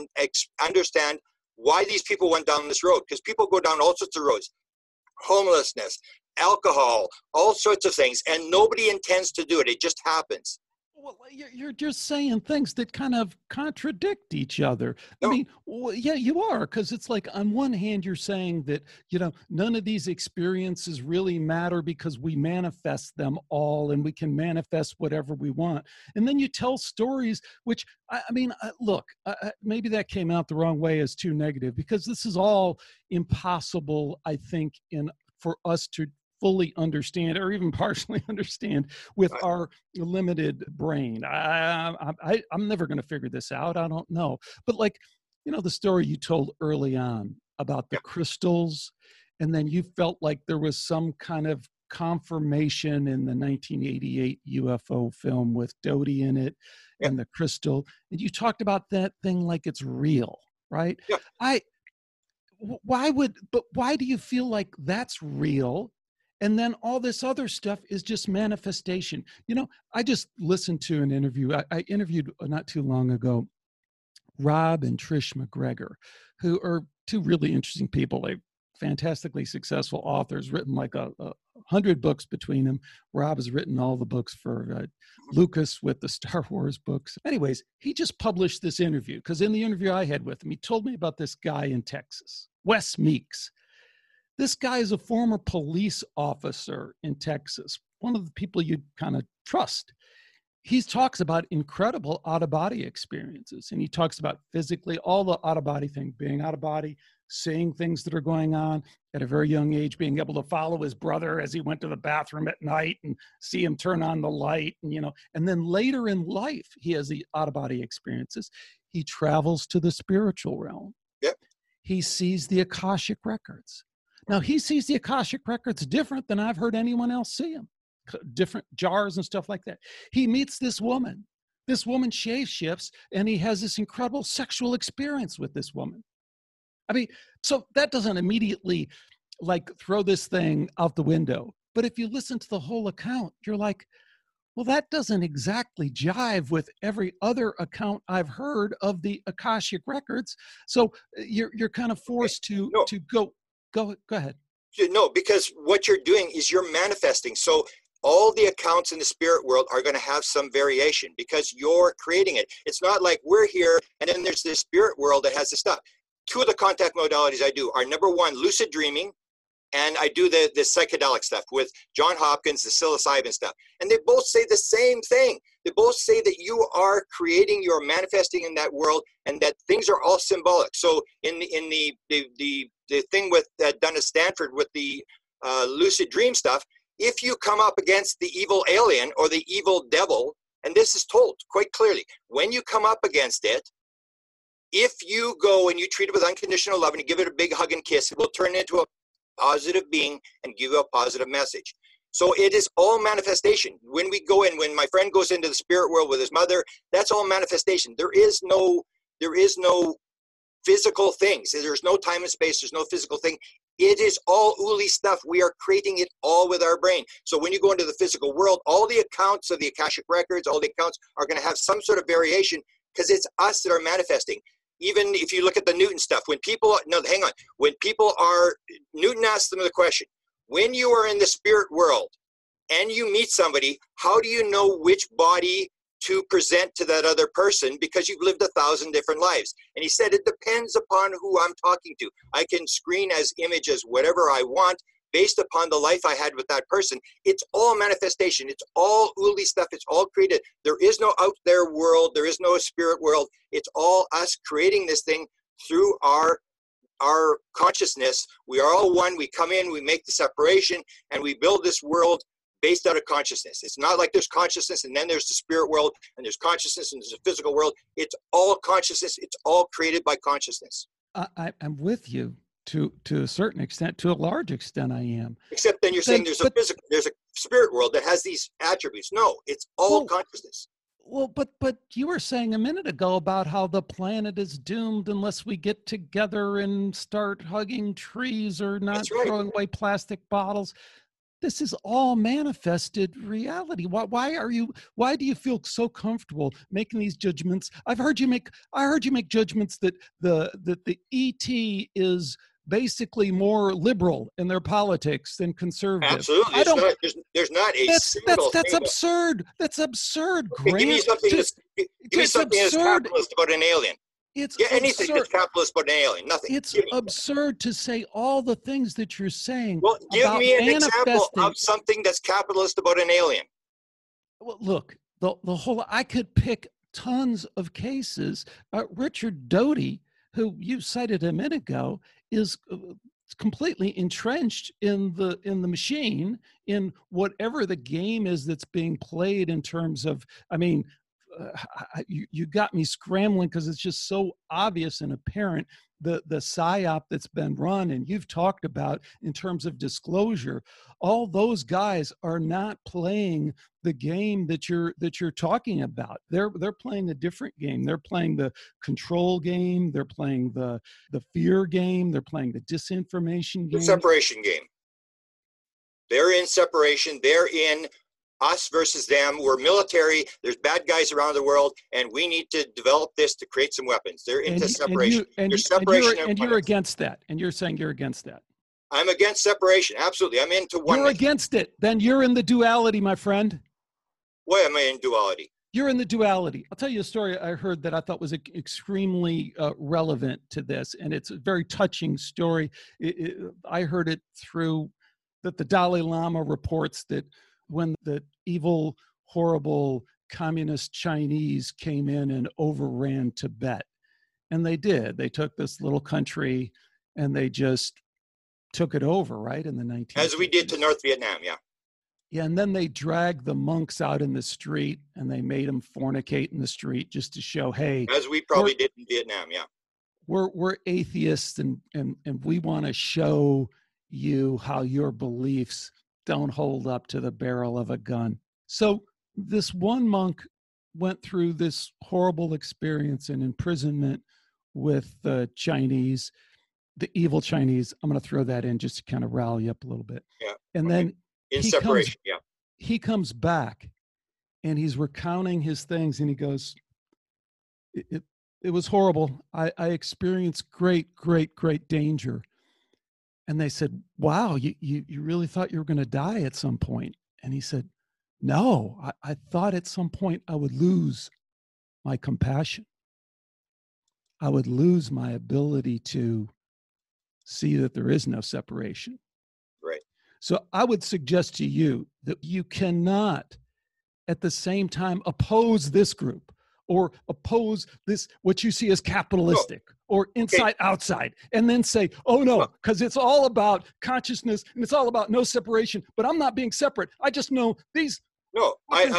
understand why these people went down this road. Because people go down all sorts of roads. Homelessness, alcohol, all sorts of things. And nobody intends to do it. It just happens. Well, you're just saying things that kind of contradict each other. No. I mean, well, yeah, you are, because it's like on one hand, you're saying that, none of these experiences really matter because we manifest them all and we can manifest whatever we want. And then you tell stories, which, look, maybe that came out the wrong way as too negative, because this is all impossible, I think, for us to fully understand or even partially understand with our limited brain. I'm never going to figure this out. I don't know. But like, the story you told early on about the crystals, and then you felt like there was some kind of confirmation in the 1988 UFO film with Doty in it and the crystal. And you talked about that thing like it's real, right? Yeah. Why do you feel like that's real? And then all this other stuff is just manifestation. I just listened to an interview. I interviewed not too long ago, Rob and Trish McGregor, who are two really interesting people. They're fantastically successful authors, written like 100 books between them. Rob has written all the books for Lucas with the Star Wars books. Anyways, he just published this interview because in the interview I had with him, he told me about this guy in Texas, Wes Meeks. This guy is a former police officer in Texas, one of the people you'd kind of trust. He talks about incredible out-of-body experiences, and he talks about physically all the out-of-body thing, being out of body, seeing things that are going on at a very young age, being able to follow his brother as he went to the bathroom at night and see him turn on the light, and then later in life, he has the out-of-body experiences. He travels to the spiritual realm. Yep. He sees the Akashic records. Now, he sees the Akashic records different than I've heard anyone else see them. Different jars and stuff like that. He meets this woman. This woman shape-shifts, and he has this incredible sexual experience with this woman. I mean, so that doesn't immediately like throw this thing out the window. But if you listen to the whole account, you're like, well, that doesn't exactly jive with every other account I've heard of the Akashic records. So you're kind of forced to go ahead. No, because what you're doing is you're manifesting. So all the accounts in the spirit world are going to have some variation because you're creating it. It's not like we're here and then there's this spirit world that has this stuff. Two of the contact modalities I do are, number one, lucid dreaming, and I do the psychedelic stuff with John Hopkins, the psilocybin stuff. And they both say the same thing. They both say that you are creating, you're manifesting in that world, and that things are all symbolic. So in the thing with done at Stanford with the lucid dream stuff, if you come up against the evil alien or the evil devil, and this is told quite clearly, when you come up against it, if you go and you treat it with unconditional love and you give it a big hug and kiss, it will turn into a positive being and give you a positive message. So it is all manifestation. When we go in, when my friend goes into the spirit world with his mother, that's all manifestation. There is no physical things. There's no time and space. There's no physical thing. It is all ooly stuff. We are creating it all with our brain. So when you go into the physical world, all the accounts of the Akashic records, all the accounts are going to have some sort of variation because it's us that are manifesting. Even if you look at the Newton stuff, when people are, Newton asked them the question, when you are in the spirit world and you meet somebody, how do you know which body to present to that other person because you've lived 1,000 different lives? And he said, it depends upon who I'm talking to. I can screen as image as whatever I want based upon the life I had with that person. It's all manifestation. It's all ooly stuff. It's all created. There is no out there world. There is no spirit world. It's all us creating this thing through our consciousness. We are all one. We come in, we make the separation, and we build this world based out of consciousness. It's not like there's consciousness and then there's the spirit world and there's consciousness and there's a physical world. It's all consciousness. It's all created by consciousness. I'm with you to a certain extent. To a large extent, I am. Except then you're saying there's a spirit world that has these attributes. No, it's all consciousness. Well, but you were saying a minute ago about how the planet is doomed unless we get together and start hugging trees or not throwing away plastic bottles. This is all manifested reality. Why do you feel so comfortable making these judgments? I heard you make judgments that the ET is basically more liberal in their politics than conservative. Absolutely. There's not a single that's thing. Absurd. That's absurd, Okay, Grant. give me something that's capitalist about an alien. Anything that's capitalist about an alien. Nothing. It's absurd to say all the things that you're saying. Well, give me an example of something that's capitalist about an alien. Well, look, the whole, I could pick tons of cases. Richard Doty, who you cited a minute ago, is completely entrenched in the machine, in whatever the game is that's being played in terms of, I mean, you got me scrambling because it's just so obvious and apparent the psyop that's been run, and you've talked about in terms of disclosure. All those guys are not playing the game that you're talking about. They're playing a different game. They're playing the control game. They're playing the fear game. They're playing the disinformation game. The separation game. They're in separation. They're in us versus them. We're military. There's bad guys around the world, and we need to develop this to create some weapons. They're into separation. You're against that. And you're saying you're against that. I'm against separation. Absolutely. I'm into oneness. You're against it. Then you're in the duality, my friend. Why am I in duality? You're in the duality. I'll tell you a story I heard that I thought was extremely relevant to this, and it's a very touching story. I heard it through that the Dalai Lama reports that when the evil, horrible communist Chinese came in and overran Tibet, and they did. They took this little country and they just took it over, right, in the 1950s. As we did to North Vietnam, yeah. Yeah, and then they dragged the monks out in the street and they made them fornicate in the street just to show, hey. As we probably did in Vietnam, yeah. We're atheists and we want to show you how your beliefs don't hold up to the barrel of a gun. So this one monk went through this horrible experience and imprisonment with the Chinese, the evil Chinese. I'm going to throw that in just to kind of rally up a little bit. Yeah. And then he comes back and he's recounting his things and he goes, it was horrible. I experienced great danger. And they said, wow, you really thought you were going to die at some point? And he said, no, I thought at some point I would lose my compassion. I would lose my ability to see that there is no separation. Right. So I would suggest to you that you cannot at the same time oppose this group or oppose this, what you see as capitalistic or inside outside, and then say, oh no, because it's all about consciousness and it's all about no separation, but I'm not being separate. I just know these. No,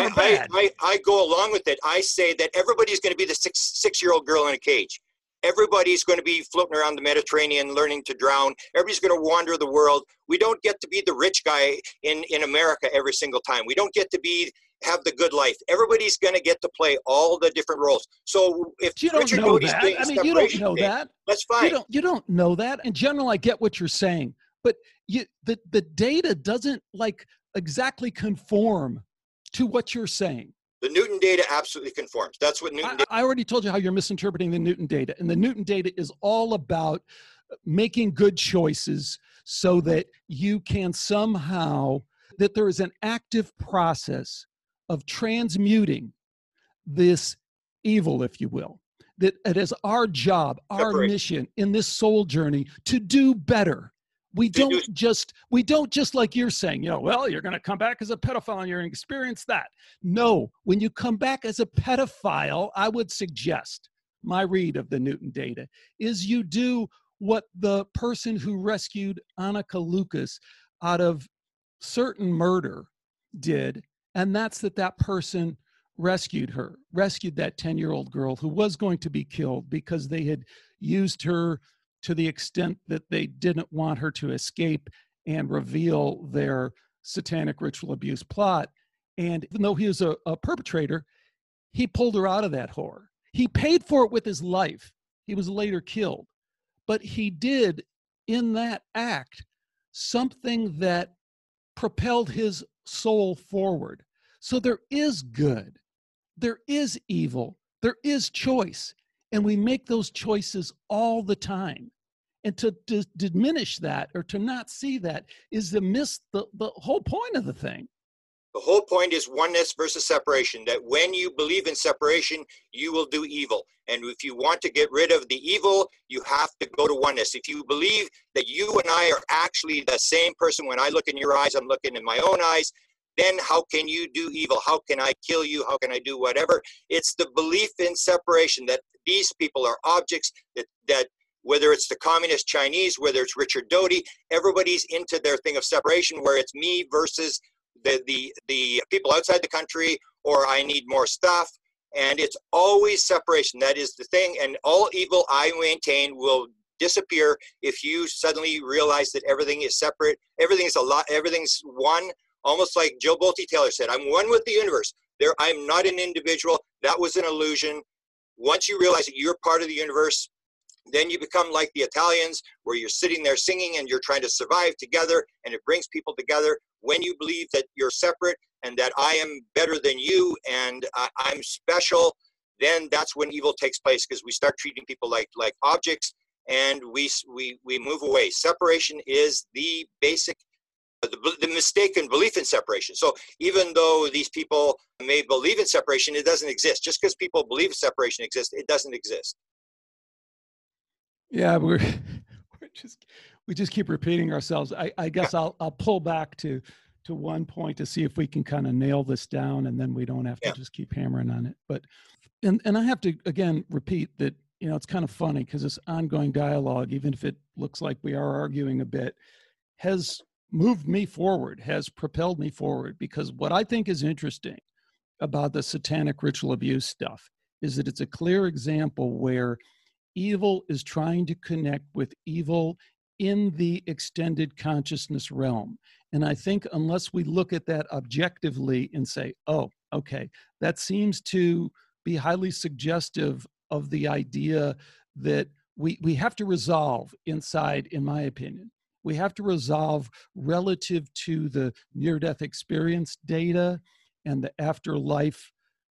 I go along with it. I say that everybody's going to be the six-year-old girl in a cage. Everybody's going to be floating around the Mediterranean, learning to drown. Everybody's going to wander the world. We don't get to be the rich guy in America every single time. We don't get to have the good life. Everybody's going to get to play all the different roles. So if you don't Richard know Doty's that, doing you don't know that. That's fine. You don't know that. In general, I get what you're saying, but the data doesn't exactly conform to what you're saying. The Newton data absolutely conforms. That's what Newton data. I already told you how you're misinterpreting the Newton data. And the Newton data is all about making good choices so that you can somehow, that there is an active process of transmuting this evil, if you will. That it is our job, our mission in this soul journey to do better. We don't just like you're saying, well, you're going to come back as a pedophile and you're going to experience that. No, when you come back as a pedophile, I would suggest, my read of the Newton data, is you do what the person who rescued Annika Lucas out of certain murder did, and that's that person rescued that 10-year-old girl who was going to be killed because they had used her to the extent that they didn't want her to escape and reveal their satanic ritual abuse plot. And even though he was a perpetrator, he pulled her out of that horror. He paid for it with his life. He was later killed. But he did, in that act, something that propelled his soul forward. So there is good. There is evil. There is choice. And we make those choices all the time. And to diminish that or to not see that is to miss the whole point of the thing. The whole point is oneness versus separation, that when you believe in separation, you will do evil. And if you want to get rid of the evil, you have to go to oneness. If you believe that you and I are actually the same person, when I look in your eyes, I'm looking in my own eyes, then how can you do evil? How can I kill you? How can I do whatever? It's the belief in separation, that these people are objects, that whether it's the communist Chinese, whether it's Richard Doty, everybody's into their thing of separation, where it's me versus the people outside the country, or I need more stuff. And it's always separation. That is the thing. And all evil, I maintain, will disappear if you suddenly realize that everything is separate. Everything's one, almost like Joe Bolte Taylor said, I'm one with the universe. I'm not an individual. That was an illusion. Once you realize that you're part of the universe, then you become like the Italians, where you're sitting there singing and you're trying to survive together, and it brings people together. When you believe that you're separate and that I am better than you and I'm special, then that's when evil takes place, because we start treating people like objects, and we move away. Separation is the basic, the mistaken belief in separation. So even though these people may believe in separation, it doesn't exist. Just because people believe separation exists, it doesn't exist. Yeah, we just keep repeating ourselves. I guess I'll pull back to one point to see if we can kind of nail this down, and then we don't have to just keep hammering on it. But and I have to again repeat that, you know, it's kind of funny because this ongoing dialogue, even if it looks like we are arguing a bit, has moved me forward, has propelled me forward, because what I think is interesting about the satanic ritual abuse stuff is that it's a clear example where evil is trying to connect with evil in the extended consciousness realm. And I think unless we look at that objectively and say, oh, okay, that seems to be highly suggestive of the idea that we have to resolve inside, in my opinion. We have to resolve relative to the near-death experience data and the afterlife,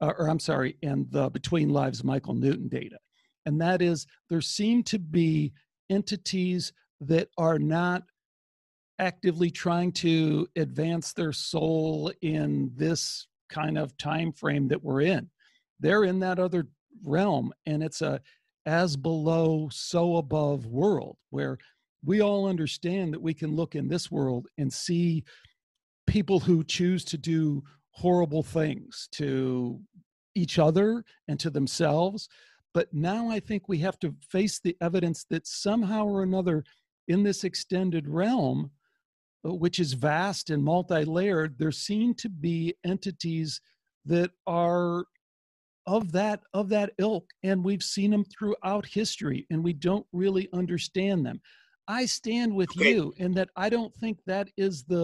and the between lives Michael Newton data. And that is, there seem to be entities that are not actively trying to advance their soul in this kind of time frame that we're in. They're in that other realm, and it's a as below, so above world, where we all understand that we can look in this world and see people who choose to do horrible things to each other and to themselves. But now I think we have to face the evidence that somehow or another in this extended realm, which is vast and multi-layered, there seem to be entities that are of that ilk, and we've seen them throughout history, and we don't really understand them. I stand with you in that I don't think that is the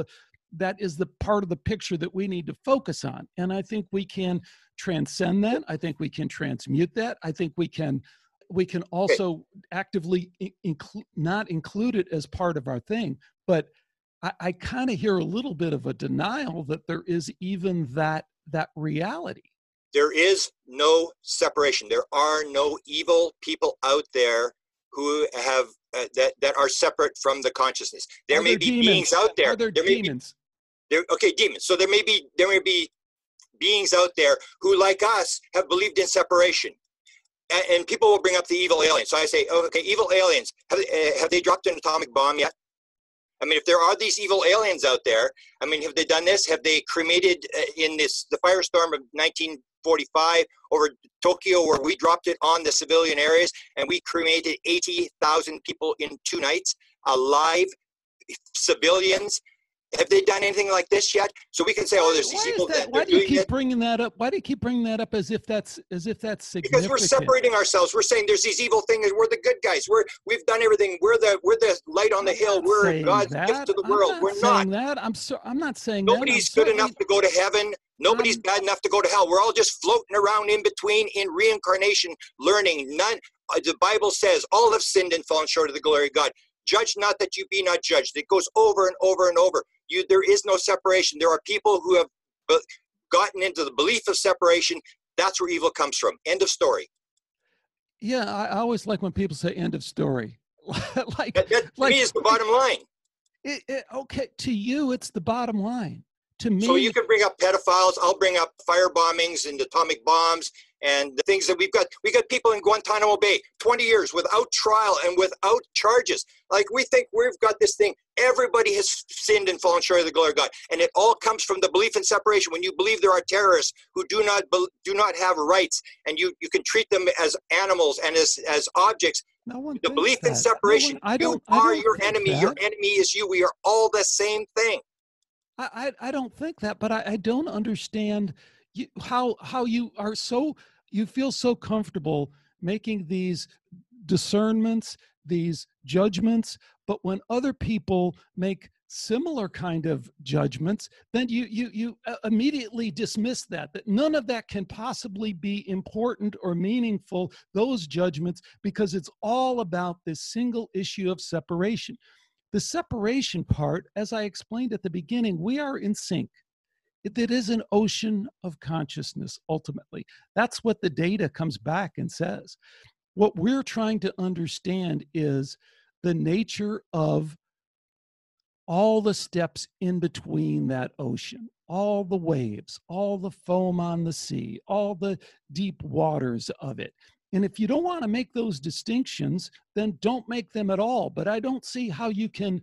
part of the picture that we need to focus on. And I think we can transcend that. I think we can transmute that. I think we can also actively not include it as part of our thing. But I kind of hear a little bit of a denial that there is even that reality. There is no separation. There are no evil people out there who have that are separate from the consciousness. There may be beings out there. There demons. Demons. So there may be beings out there who, like us, have believed in separation. And people will bring up the evil aliens. So I say, okay, evil aliens, have they dropped an atomic bomb yet? I mean, if there are these evil aliens out there, I mean, have they done this? Have they cremated the firestorm of 1945 over Tokyo, where we dropped it on the civilian areas and we cremated 80,000 people in 2 nights, alive civilians? Have they done anything like this yet? So we can say, oh, there's these people that why do you keep bringing that up? Why do you keep bringing that up as if that's significant? Because we're separating ourselves. We're saying there's these evil things. We're the good guys. We've done everything. We're the light on the hill. We're God's gift to the world. We're not. I'm not saying nobody's good enough to go to heaven. Nobody's bad enough to go to hell. We're all just floating around in between in reincarnation, learning. The Bible says all have sinned and fallen short of the glory of God. Judge not that you be not judged. It goes over and over and over. There is no separation. There are people who have gotten into the belief of separation. That's where evil comes from. End of story. Yeah, I always like when people say end of story. To me, is the bottom line. Okay, to you, it's the bottom line. To me, so you can bring up pedophiles. I'll bring up fire bombings and atomic bombs and the things that we got people in Guantanamo Bay, 20 years without trial and without charges. Like, we think we've got this thing. Everybody has sinned and fallen short of the glory of God. And it all comes from the belief in separation. When you believe there are terrorists who do not have rights, and you can treat them as animals and as objects, No one The thinks belief in that. separation. No one, I You don't are your think enemy. that. Your enemy is you. We are all the same thing. I don't think that, but I don't understand how you are you feel so comfortable making these discernments, these judgments, but when other people make similar kind of judgments, then you immediately dismiss that none of that can possibly be important or meaningful, those judgments, because it's all about this single issue of separation. The separation part, as I explained at the beginning, we are in sync. It is an ocean of consciousness, ultimately. That's what the data comes back and says. What we're trying to understand is the nature of all the steps in between that ocean, all the waves, all the foam on the sea, all the deep waters of it. And if you don't want to make those distinctions, then don't make them at all. But I don't see how you can,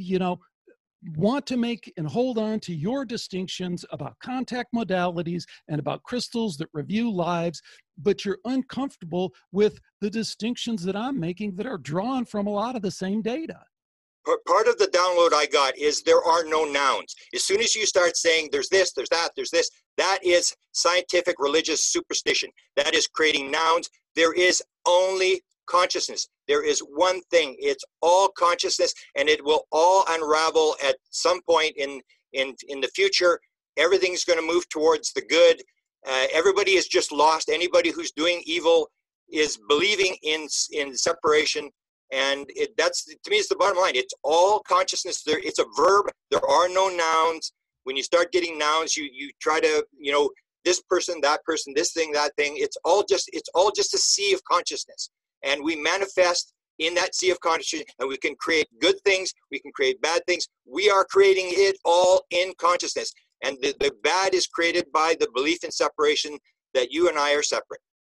want to make and hold on to your distinctions about contact modalities and about crystals that review lives, but you're uncomfortable with the distinctions that I'm making that are drawn from a lot of the same data. Part of the download I got is there are no nouns. As soon as you start saying there's this, there's that, there's this, that is scientific religious superstition. That is creating nouns. There is only consciousness. There is one thing. It's all consciousness, and it will all unravel at some point in the future. Everything's going to move towards the good. Everybody is just lost. Anybody who's doing evil is believing in separation. And that's, to me, it's the bottom line. It's all consciousness. It's a verb. There are no nouns. When you start getting nouns, you try to, this person, that person, this thing, that thing. It's all just a sea of consciousness. And we manifest in that sea of consciousness, and we can create good things. We can create bad things. We are creating it all in consciousness. And the bad is created by the belief in separation, that you and I are separate.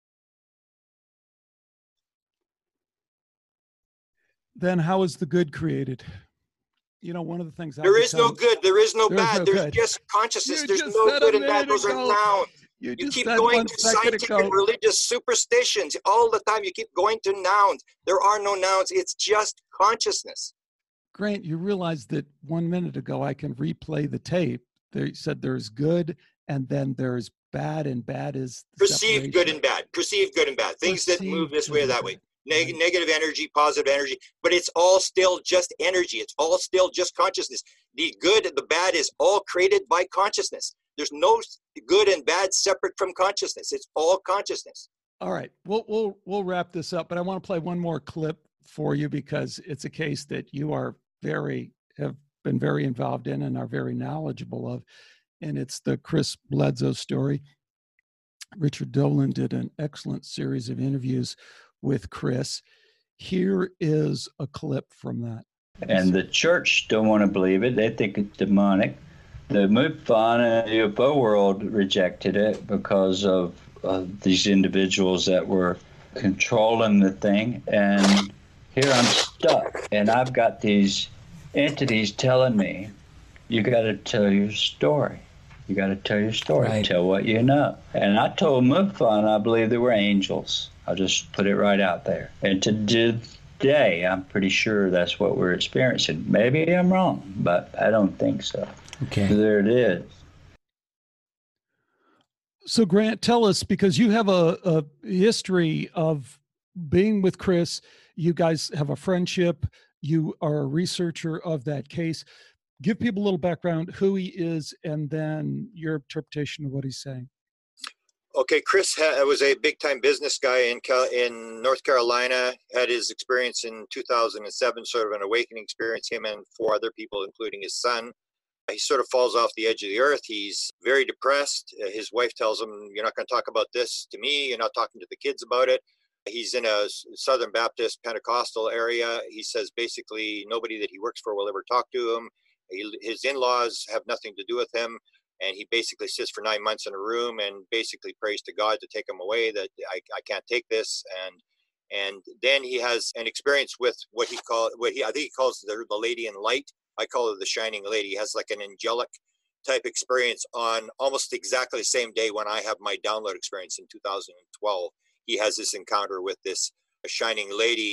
Then how is the good created? One of the things there is no good, there is no bad, there's just consciousness. There's no good and bad. Those are nouns. You keep going to scientific and religious superstitions all the time. You keep going to nouns. There are no nouns. It's just consciousness. Grant, you realize that 1 minute ago I can replay the tape. They said there's good and then there's bad, and bad is perceived good and bad. Perceived good and bad. Things that move this way or that way. Negative energy, positive energy, but it's all still just energy. It's all still just consciousness. The good and the bad is all created by consciousness. There's no good and bad separate from consciousness. It's all consciousness. All right, we'll wrap this up, but I want to play one more clip for you because it's a case that you have been very involved in and are very knowledgeable of, and it's the Chris Bledsoe story. Richard Dolan did an excellent series of interviews with Chris. Here is a clip from that. And the church don't want to believe it. They think it's demonic. The MUFON and the UFO world rejected it because of these individuals that were controlling the thing. And here I'm stuck. And I've got these entities telling me, you got to tell your story. You got to tell your story. Right. Tell what you know. And I told MUFON I believe they were angels. I'll just put it right out there. And today, I'm pretty sure that's what we're experiencing. Maybe I'm wrong, but I don't think so. Okay. So there it is. So Grant, tell us, because you have a history of being with Chris. You guys have a friendship. You are a researcher of that case. Give people a little background, who he is, and then your interpretation of what he's saying. Okay, Chris was a big-time business guy in North Carolina, had his experience in 2007, sort of an awakening experience, him and 4 other people, including his son. He sort of falls off the edge of the earth. He's very depressed. His wife tells him, you're not going to talk about this to me. You're not talking to the kids about it. He's in a Southern Baptist Pentecostal area. He says basically nobody that he works for will ever talk to him. His in-laws have nothing to do with him. And he basically sits for 9 months in a room and basically prays to God to take him away, that I can't take this. And then he has an experience with I think he calls the lady in light. I call her the shining lady. He has like an angelic type experience on almost exactly the same day when I have my download experience in 2012. He has this encounter with this shining lady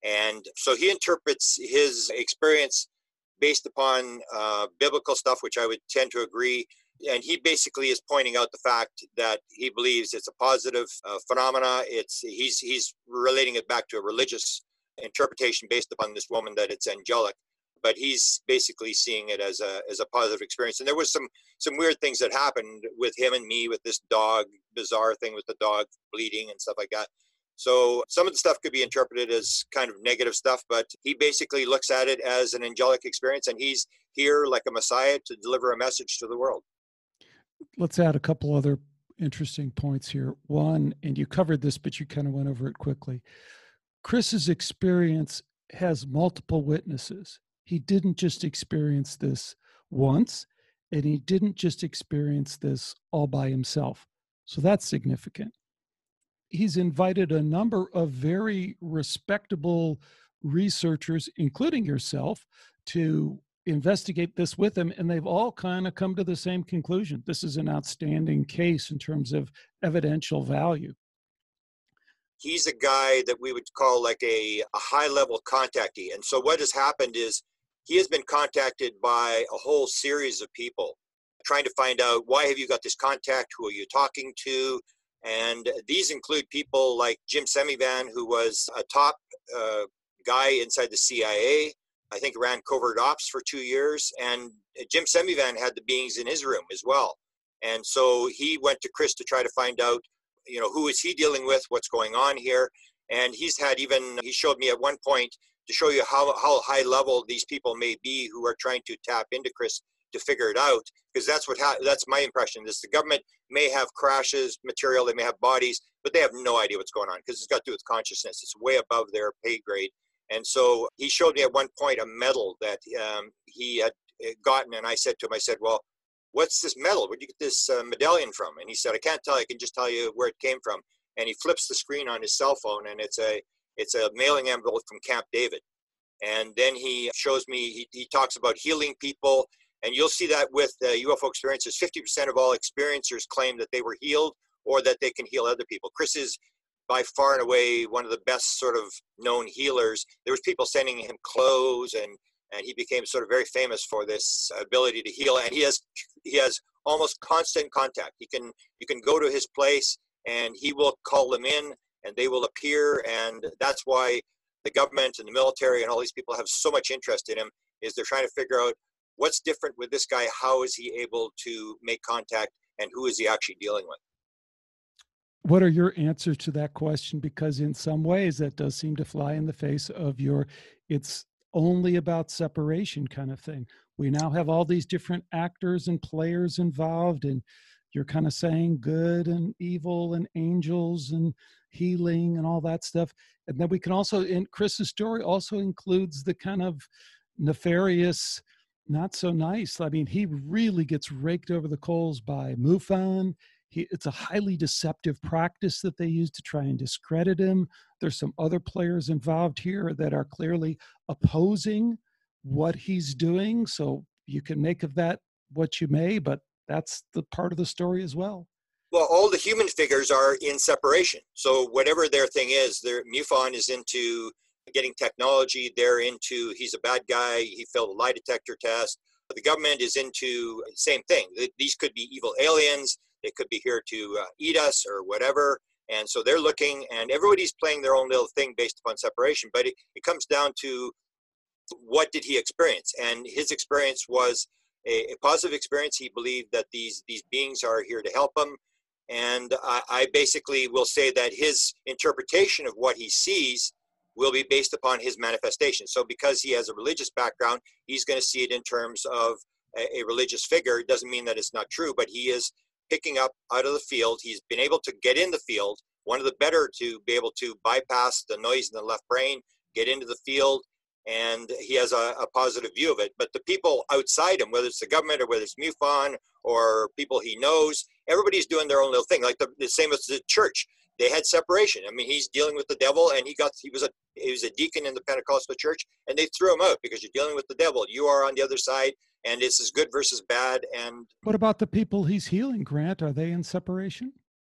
And so he interprets his experience based upon biblical stuff, which I would tend to agree. And he basically is pointing out the fact that he believes it's a positive phenomena. He's relating it back to a religious interpretation based upon this woman, that it's angelic. But he's basically seeing it as a positive experience. And there was some weird things that happened with him and me, with this dog, bizarre thing with the dog bleeding and stuff like that. So some of the stuff could be interpreted as kind of negative stuff, but he basically looks at it as an angelic experience, and he's here like a Messiah to deliver a message to the world. Let's add a couple other interesting points here. One, and you covered this, but you kind of went over it quickly. Chris's experience has multiple witnesses. He didn't just experience this once, and he didn't just experience this all by himself. So that's significant. He's invited a number of very respectable researchers, including yourself, to investigate this with him, and they've all kind of come to the same conclusion. This is an outstanding case in terms of evidential value. He's a guy that we would call like a high-level contactee. And so what has happened is he has been contacted by a whole series of people trying to find out, why have you got this contact? Who are you talking to? And these include people like Jim Semivan, who was a top guy inside the CIA. I think ran covert ops for 2 years. And Jim Semivan had the beings in his room as well. And so he went to Chris to try to find out, who is he dealing with? What's going on here? And he showed me at one point to show you how high level these people may be who are trying to tap into Chris to figure it out, because that's my impression. The government may have crashes material, they may have bodies, but they have no idea what's going on, because it's got to do with consciousness. It's way above their pay grade. And so he showed me at one point a medal that he had gotten, and I said to him, well, what's this medal? Where'd you get this medallion from? And he said, I can't tell you, I can just tell you where it came from. And he flips the screen on his cell phone, and it's a mailing envelope from Camp David. And then he shows me, he talks about healing people. And you'll see that with UFO experiences, 50% of all experiencers claim that they were healed or that they can heal other people. Chris is by far and away one of the best sort of known healers. There was people sending him clothes, and he became sort of very famous for this ability to heal. And he has almost constant contact. You can go to his place and he will call them in and they will appear. And that's why the government and the military and all these people have so much interest in him, is they're trying to figure out what's different with this guy. How is he able to make contact, and who is he actually dealing with? What are your answers to that question? Because in some ways that does seem to fly in the face of it's only about separation kind of thing. We now have all these different actors and players involved, and you're kind of saying good and evil and angels and healing and all that stuff. And then we can also, in Chris's story, also includes the kind of nefarious, not so nice. I mean, he really gets raked over the coals by MUFON. It's a highly deceptive practice that they use to try and discredit him. There's some other players involved here that are clearly opposing what he's doing. So you can make of that what you may, but that's the part of the story as well. Well, all the human figures are in separation. So whatever their thing is, MUFON is into getting technology. They're into, he's a bad guy, he failed a lie detector test. The government is into the same thing. These could be evil aliens. They could be here to eat us or whatever. And so they're looking, and everybody's playing their own little thing based upon separation. But it comes down to, what did he experience? And his experience was a positive experience. He believed that these beings are here to help him. And I basically will say that his interpretation of what he sees will be based upon his manifestation. So because he has a religious background, he's going to see it in terms of a religious figure. It doesn't mean that it's not true, but he is picking up out of the field. He's been able to get in the field. One of the better to be able to bypass the noise in the left brain, get into the field, and he has a positive view of it. But the people outside him, whether it's the government or whether it's MUFON or people he knows, everybody's doing their own little thing. Like the same as the church. They had separation. I mean, he's dealing with the devil, and he was a deacon in the Pentecostal church, and they threw him out because you're dealing with the devil. You are on the other side, and this is good versus bad. And what about the people he's healing, Grant? Are they in separation?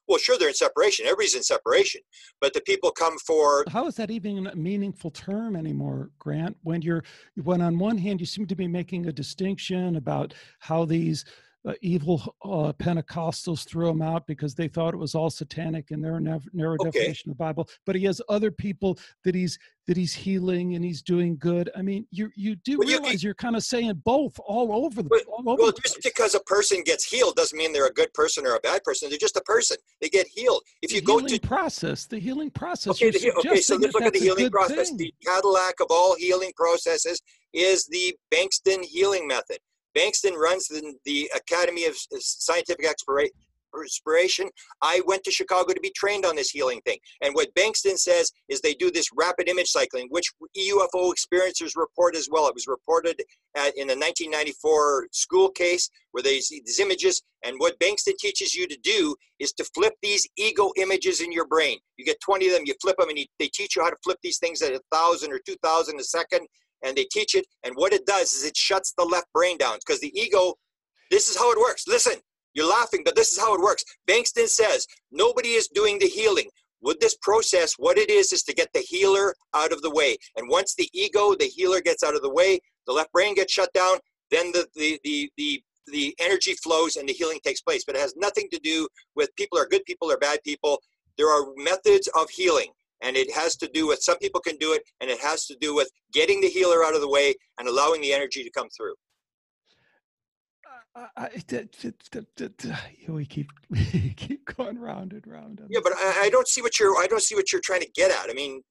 Well, sure, they're in separation. Everybody's in separation. But the people come for... How is that even a meaningful term anymore, Grant? When on one hand, you seem to be making a distinction about how these evil Pentecostals threw him out because they thought it was all satanic in their narrow definition of the Bible. But he has other people that he's healing and he's doing good. I mean, you do realize you're kind of saying both all over the place. Just because a person gets healed doesn't mean they're a good person or a bad person. They're just a person. They get healed. If you go to the healing process. Okay, so let's look at the healing process. Thing. The Cadillac of all healing processes is the Bankston healing method. Bankston runs the Academy of Scientific Exploration. I went to Chicago to be trained on this healing thing. And what Bankston says is they do this rapid image cycling, which UFO experiencers report as well. It was reported in the 1994 school case where they see these images. And what Bankston teaches you to do is to flip these ego images in your brain. You get 20 of them, you flip them, and they teach you how to flip these things at 1,000 or 2,000 a second. And they teach it, and what it does is it shuts the left brain down, because the ego, this is how it works. Listen, you're laughing, but this is how it works. Bankston says, nobody is doing the healing. With this process, what it is to get the healer out of the way. And once the ego, the healer gets out of the way, the left brain gets shut down, then the energy flows and the healing takes place. But it has nothing to do with people are good people or bad people. There are methods of healing. And it has to do with, some people can do it, and it has to do with getting the healer out of the way and allowing the energy to come through. We keep going round and round. Yeah, but I don't see what you're trying to get at. I mean,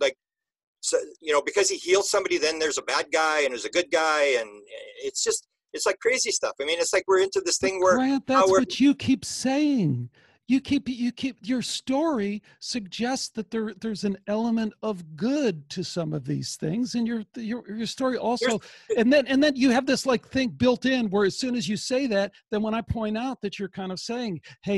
because he heals somebody, then there's a bad guy and there's a good guy, and it's like crazy stuff. I mean, it's like we're into this thing where Grant, that's what you keep saying. You keep your story suggests that there's an element of good to some of these things, and your story also, and then you have this like thing built in where as soon as you say that, then when I point out that you're kind of saying, hey,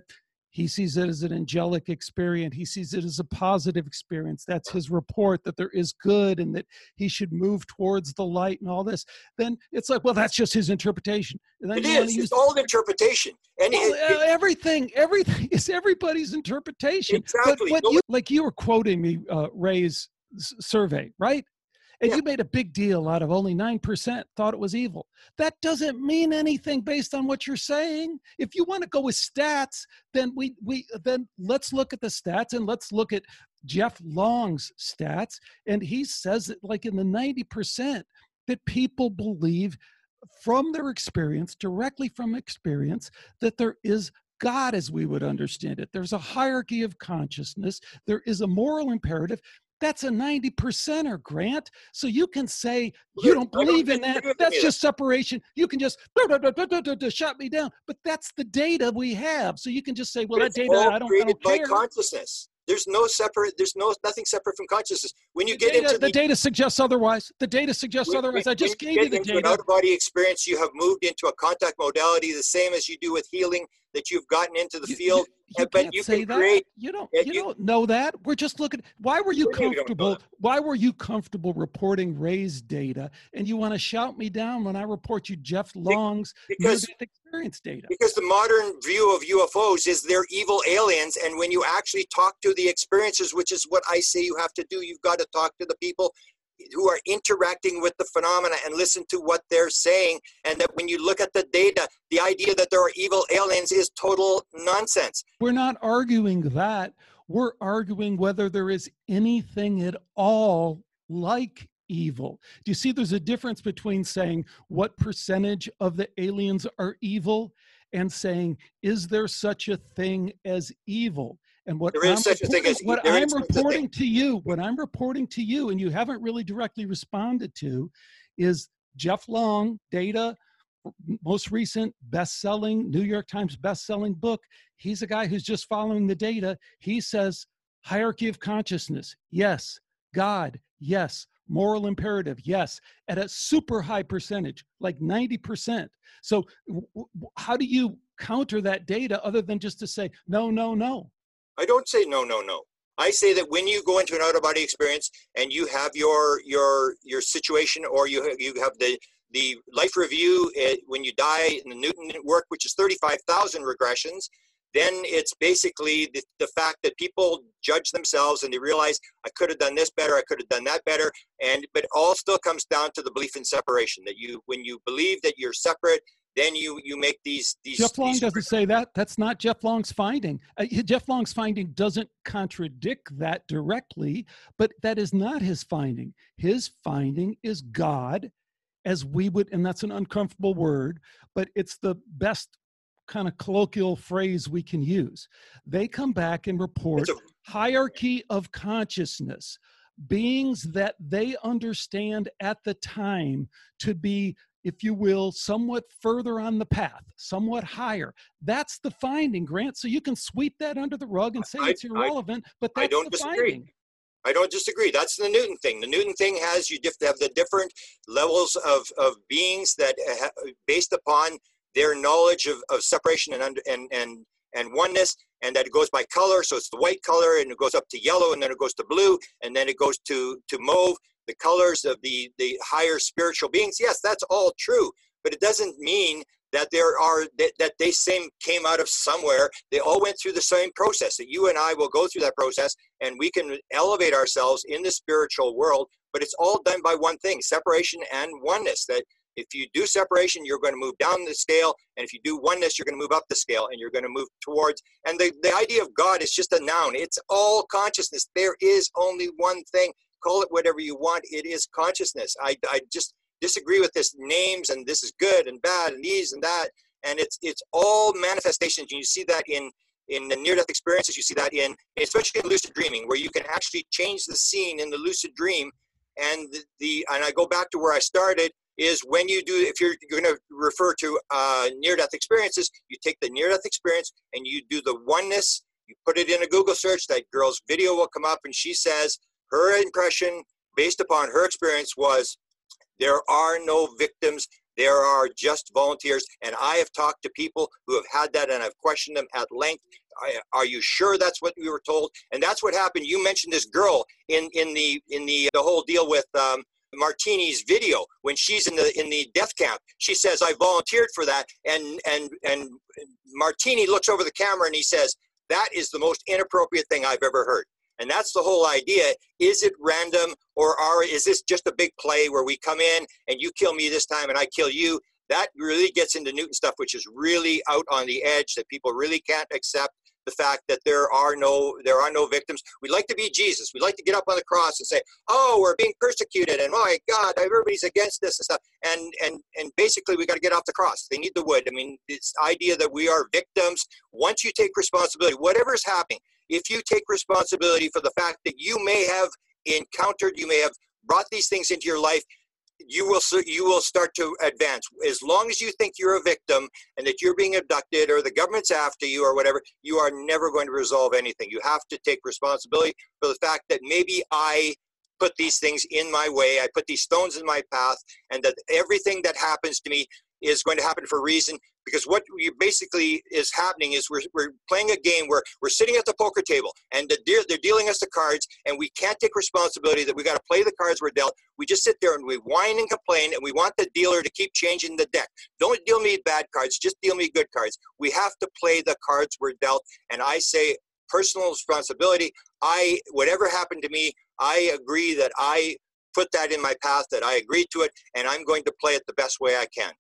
he sees it as an angelic experience. He sees it as a positive experience. That's his report, that there is good and that he should move towards the light and all this. Then it's like, well, that's just his interpretation. And then it's all interpretation. And everything is everybody's interpretation. Exactly. But you were quoting me, Ray's survey, right? And you made a big deal out of only 9% thought it was evil. That doesn't mean anything based on what you're saying. If you want to go with stats, then then let's look at the stats, and let's look at Jeff Long's stats. And he says that like in the 90% that people believe from their experience, directly from experience, that there is God as we would understand it. There's a hierarchy of consciousness. There is a moral imperative. That's a 90%er, Grant. So you can say you don't believe in that. That's just separation. You can just shut me down. But that's the data we have. So you can just say, well, that data, I don't care. By consciousness. There's nothing separate from consciousness. When you get into the data suggests otherwise. The data suggests otherwise. I just gave you the data. An out-of-body experience, you have moved into a contact modality, the same as you do with healing, that you've gotten into the field. But you can create. You don't know that. We're just looking. Why were you comfortable? Why were you comfortable reporting Ray's data, and you want to shout me down when I report you Jeff Long's experience data? Because the modern view of UFOs is they're evil aliens, and when you actually talk to the experiencers, which is what I say you have to do, you've got to talk to the people who are interacting with the phenomena and listen to what they're saying. And that when you look at the data, the idea that there are evil aliens is total nonsense. We're not arguing that. We're arguing whether there is anything at all like evil. Do you see there's a difference between saying what percentage of the aliens are evil and saying, is there such a thing as evil? And what I'm reporting to you, and you haven't really directly responded to, is Jeff Long data, most recent best-selling, New York Times best-selling book. He's a guy who's just following the data. He says hierarchy of consciousness, yes. God, yes. Moral imperative, yes. At a super high percentage, like 90%. So how do you counter that data other than just to say, no, no, no? I don't say no, no, no. I say that when you go into an out-of-body experience and you have your situation, or you have the life review when you die in the Newton work, which is 35,000 regressions, then it's basically the fact that people judge themselves and they realize, I could have done this better, I could have done that better, but it all still comes down to the belief in separation, that when you believe that you're separate, then you make these. Jeff Long doesn't say that. That's not Jeff Long's finding. Jeff Long's finding doesn't contradict that directly, but that is not his finding. His finding is God, as we would, and that's an uncomfortable word, but it's the best kind of colloquial phrase we can use. They come back and report hierarchy of consciousness, beings that they understand at the time to be, if you will, somewhat further on the path, somewhat higher. That's the finding, Grant. So you can sweep that under the rug and say it's irrelevant, but that's the finding. I don't disagree. That's the Newton thing. The Newton thing has you have the different levels of beings that based upon their knowledge of separation and oneness, and that it goes by color. So it's the white color, and it goes up to yellow, and then it goes to blue, and then it goes to mauve. The colors of the higher spiritual beings. Yes, that's all true, but it doesn't mean that that they came out of somewhere. They all went through the same process. That you and I will go through that process, and we can elevate ourselves in the spiritual world. But it's all done by one thing: separation and oneness. That if you do separation, you're going to move down the scale, and if you do oneness, you're going to move up the scale, and you're going to move towards. And the idea of God is just a noun. It's all consciousness. There is only one thing. Call it whatever you want. It is consciousness. I just disagree with this names, and this is good and bad and these and that. And it's all manifestations. And you see that in the near-death experiences. You see that especially in lucid dreaming, where you can actually change the scene in the lucid dream. And and I go back to where I started, is when you do, if you're going to refer to near-death experiences, you take the near-death experience and you do the oneness. You put it in a Google search. That girl's video will come up, and she says, her impression, based upon her experience, was there are no victims. There are just volunteers. And I have talked to people who have had that, and I've questioned them at length. Are you sure that's what we were told? And that's what happened. You mentioned this girl in the whole deal with Martini's video, when she's in the death camp. She says, I volunteered for that. And Martini looks over the camera and he says, that is the most inappropriate thing I've ever heard. And that's the whole idea. Is it random, or is this just a big play where we come in and you kill me this time and I kill you? That really gets into Newton stuff, which is really out on the edge, that people really can't accept the fact that there are no victims. We like to be Jesus. We like to get up on the cross and say, oh, we're being persecuted, and my God, everybody's against this and stuff. And basically we got to get off the cross. They need the wood. I mean, this idea that we are victims, once you take responsibility, whatever's happening, if you take responsibility for the fact that you may have encountered, you may have brought these things into your life, you will start to advance. As long as you think you're a victim and that you're being abducted or the government's after you or whatever, you are never going to resolve anything. You have to take responsibility for the fact that maybe I put these things in my way, I put these stones in my path, and that everything that happens to me is going to happen for a reason. Because what basically is happening is we're playing a game where we're sitting at the poker table, and they're dealing us the cards, and we can't take responsibility that we got to play the cards we're dealt. We just sit there and we whine and complain, and we want the dealer to keep changing the deck. Don't deal me bad cards, just deal me good cards. We have to play the cards we're dealt. And I say personal responsibility. Whatever happened to me, I agree that I put that in my path, that I agreed to it, and I'm going to play it the best way I can.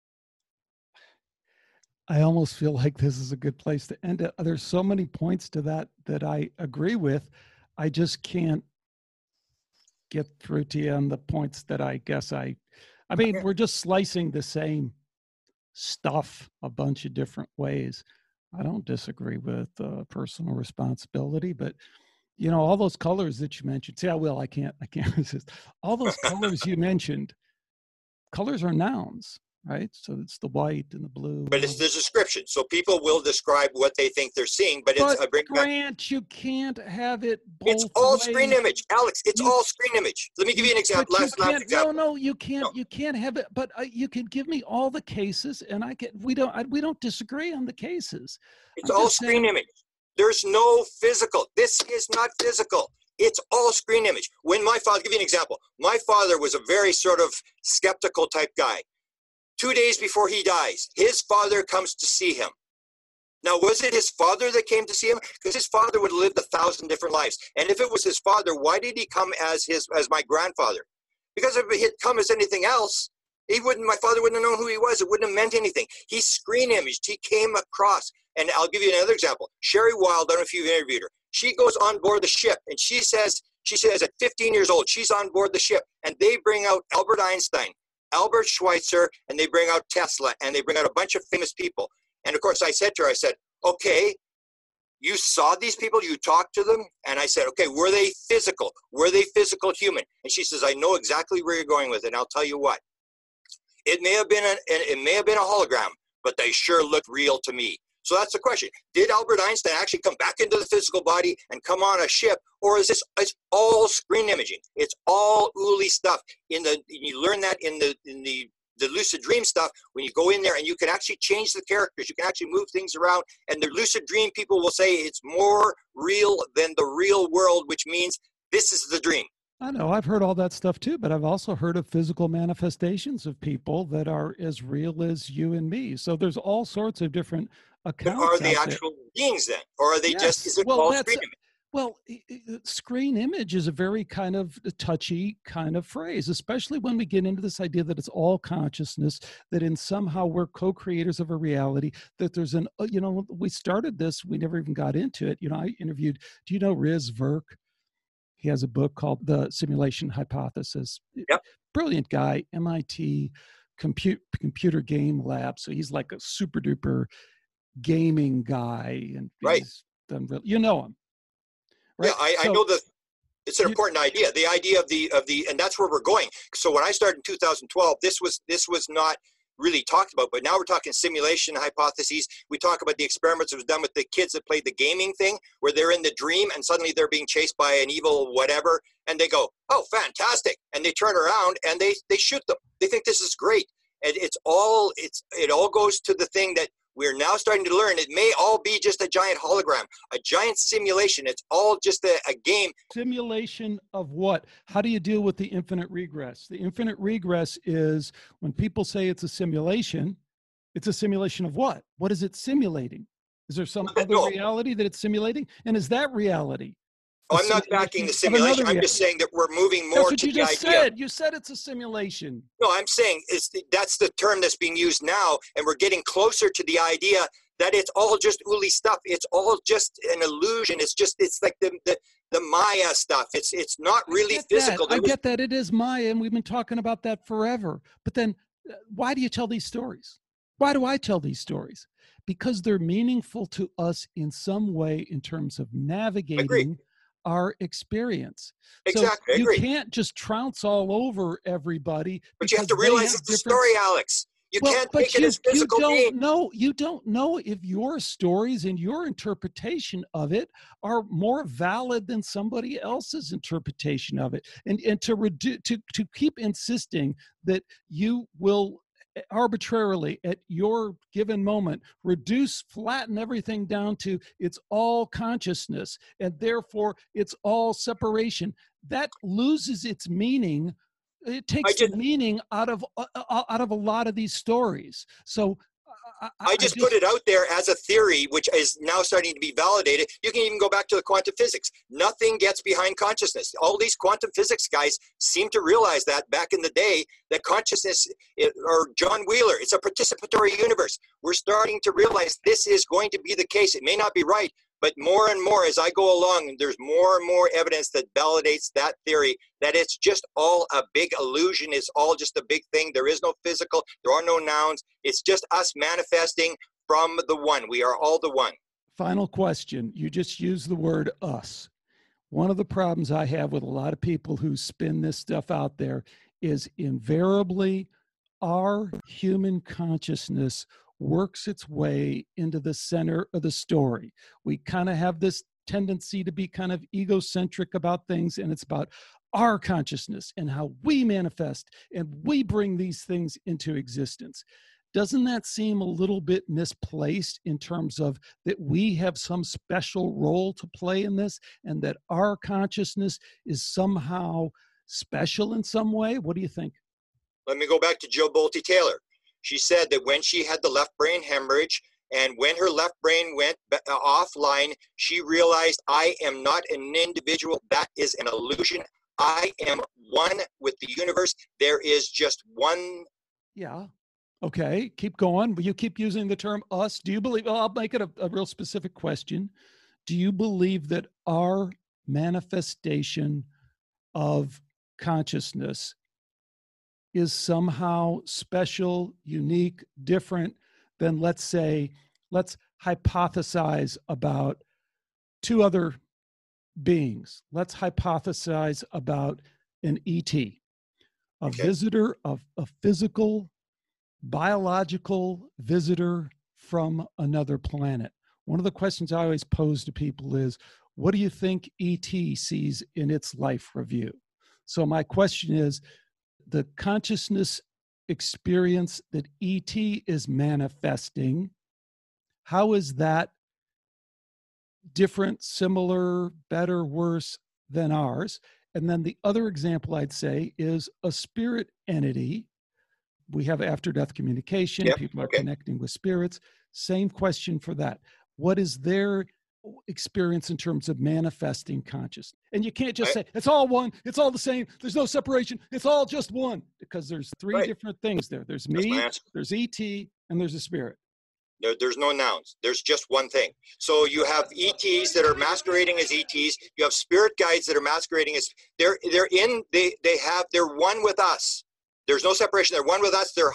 I almost feel like this is a good place to end it. There's so many points to that I agree with. I just can't get through to you on the points that I guess I mean, we're just slicing the same stuff a bunch of different ways. I don't disagree with personal responsibility, but you know, all those colors that you mentioned, see, I can't resist. All those colors you mentioned, colors are nouns. Right, so it's the white and the blue. But it's the description, so people will describe what they think they're seeing. But it's Grant, you can't have it both It's all ways. Screen image, Alex. It's all screen image. Let me give you an example. Last example. No, you can't. No. You can't have it. But you can give me all the cases, and we don't disagree on the cases. It's all screen image. There's no physical. This is not physical. It's all screen image. When my father, I'll give you an example. My father was a very sort of skeptical type guy. 2 days before he dies, his father comes to see him. Now, was it his father that came to see him? Because his father would have lived 1,000 different lives. And if it was his father, why did he come as my grandfather? Because if he had come as anything else, my father wouldn't have known who he was. It wouldn't have meant anything. He screen imaged. He came across. And I'll give you another example. Sherry Wild, I don't know if you've interviewed her. She goes on board the ship, and she says at 15 years old, she's on board the ship, and they bring out Albert Einstein, Albert Schweitzer, and they bring out Tesla, and they bring out a bunch of famous people. And of course, I said to her, okay, you saw these people, you talked to them? And I said, okay, were they physical? Were they physical human? And she says, I know exactly where you're going with it, and I'll tell you what. It may have been a hologram, but they sure look real to me. So that's the question. Did Albert Einstein actually come back into the physical body and come on a ship? Or is this, it's all screen imaging? It's all ooly stuff. You learn that in the lucid dream stuff, when you go in there and you can actually change the characters, you can actually move things around. And the lucid dream people will say it's more real than the real world, which means this is the dream. I know, I've heard all that stuff too, but I've also heard of physical manifestations of people that are as real as you and me. So there's all sorts of different accounts. But are they actual beings then? Or are they just, is it all screen image? Well, screen image is a very kind of touchy kind of phrase, especially when we get into this idea that it's all consciousness, that in somehow we're co-creators of a reality, that there's we started this, we never even got into it. I interviewed, do you know Riz Verk? He has a book called The Simulation Hypothesis. Yep. Brilliant guy, MIT computer game lab. So he's like a super duper gaming guy. And right. He's done you know him. Right? Yeah, I know it's an important idea. The idea of the, and that's where we're going. So when I started in 2012, this was not really talked about, but now we're talking simulation hypotheses. We talk about the experiments that was done with the kids that played the gaming thing, where they're in the dream and suddenly they're being chased by an evil whatever, and they go, oh, fantastic. And they turn around and they shoot them. They think this is great. And it all goes to the thing that we're now starting to learn. It may all be just a giant hologram, a giant simulation. It's all just a game. Simulation of what? How do you deal with the infinite regress? The infinite regress is when people say it's a simulation of what? What is it simulating? Is there some other reality that it's simulating? And is that reality? Oh, I'm not backing the simulation. I'm just saying that we're moving more to the idea. Said. You said it's a simulation. No, I'm saying that's the term that's being used now, and we're getting closer to the idea that it's all just ooly stuff. It's all just an illusion. It's like the Maya stuff. It's not really physical. I get that. It is Maya, and we've been talking about that forever. But then why do you tell these stories? Why do I tell these stories? Because they're meaningful to us in some way in terms of navigating our experience. Exactly. So you can't just trounce all over everybody. But you have to realize it's a story, Alex. You can't take it as physical being. You don't know if your stories and your interpretation of it are more valid than somebody else's interpretation of it. And to keep insisting that you will arbitrarily at your given moment flatten everything down to it's all consciousness and therefore it's all separation, that loses its meaning. It takes the meaning out of a lot of these stories. So I just put it out there as a theory, which is now starting to be validated. You can even go back to the quantum physics. Nothing gets behind consciousness. All these quantum physics guys seem to realize that back in the day, that consciousness, or John Wheeler, it's a participatory universe. We're starting to realize this is going to be the case. It may not be right, but more and more as I go along, there's more and more evidence that validates that theory, that it's just all a big illusion. It's all just a big thing. There is no physical. There are no nouns. It's just us manifesting from the one. We are all the one. Final question. You just used the word us. One of the problems I have with a lot of people who spin this stuff out there is invariably our human consciousness works its way into the center of the story. We kind of have this tendency to be kind of egocentric about things, and it's about our consciousness and how we manifest and we bring these things into existence. Doesn't that seem a little bit misplaced in terms of that we have some special role to play in this and that our consciousness is somehow special in some way? What do you think? Let me go back to Jill Bolte Taylor. She said that when she had the left brain hemorrhage, And when her left brain went offline, she realized, I am not an individual. That is an illusion. I am one with the universe. There is just one. Yeah. Okay. Keep going. But you keep using the term us. Do you believe, well, I'll make it a real specific question. Do you believe that our manifestation of consciousness is somehow special, unique, different than, let's say, let's hypothesize about two other beings. Let's hypothesize about an ET, a visitor, of a physical, biological visitor from another planet. One of the questions I always pose to people is, what do you think ET sees in its life review? So my question is, the consciousness experience that ET is manifesting, how is that different, similar, better, worse than ours? And then the other example I'd say is a spirit entity. We have after-death communication. Yep. People are connecting with spirits. Same question for that. What is their experience in terms of manifesting consciousness? And you can't just say, it's all one, it's all the same, there's no separation, it's all just one, because there's three different things there. There's me, there's ET, and there's a spirit. There's no nouns. There's just one thing. So you have ETs that are masquerading as ETs. You have spirit guides that are masquerading as they're one with us. There's no separation. They're one with us. They're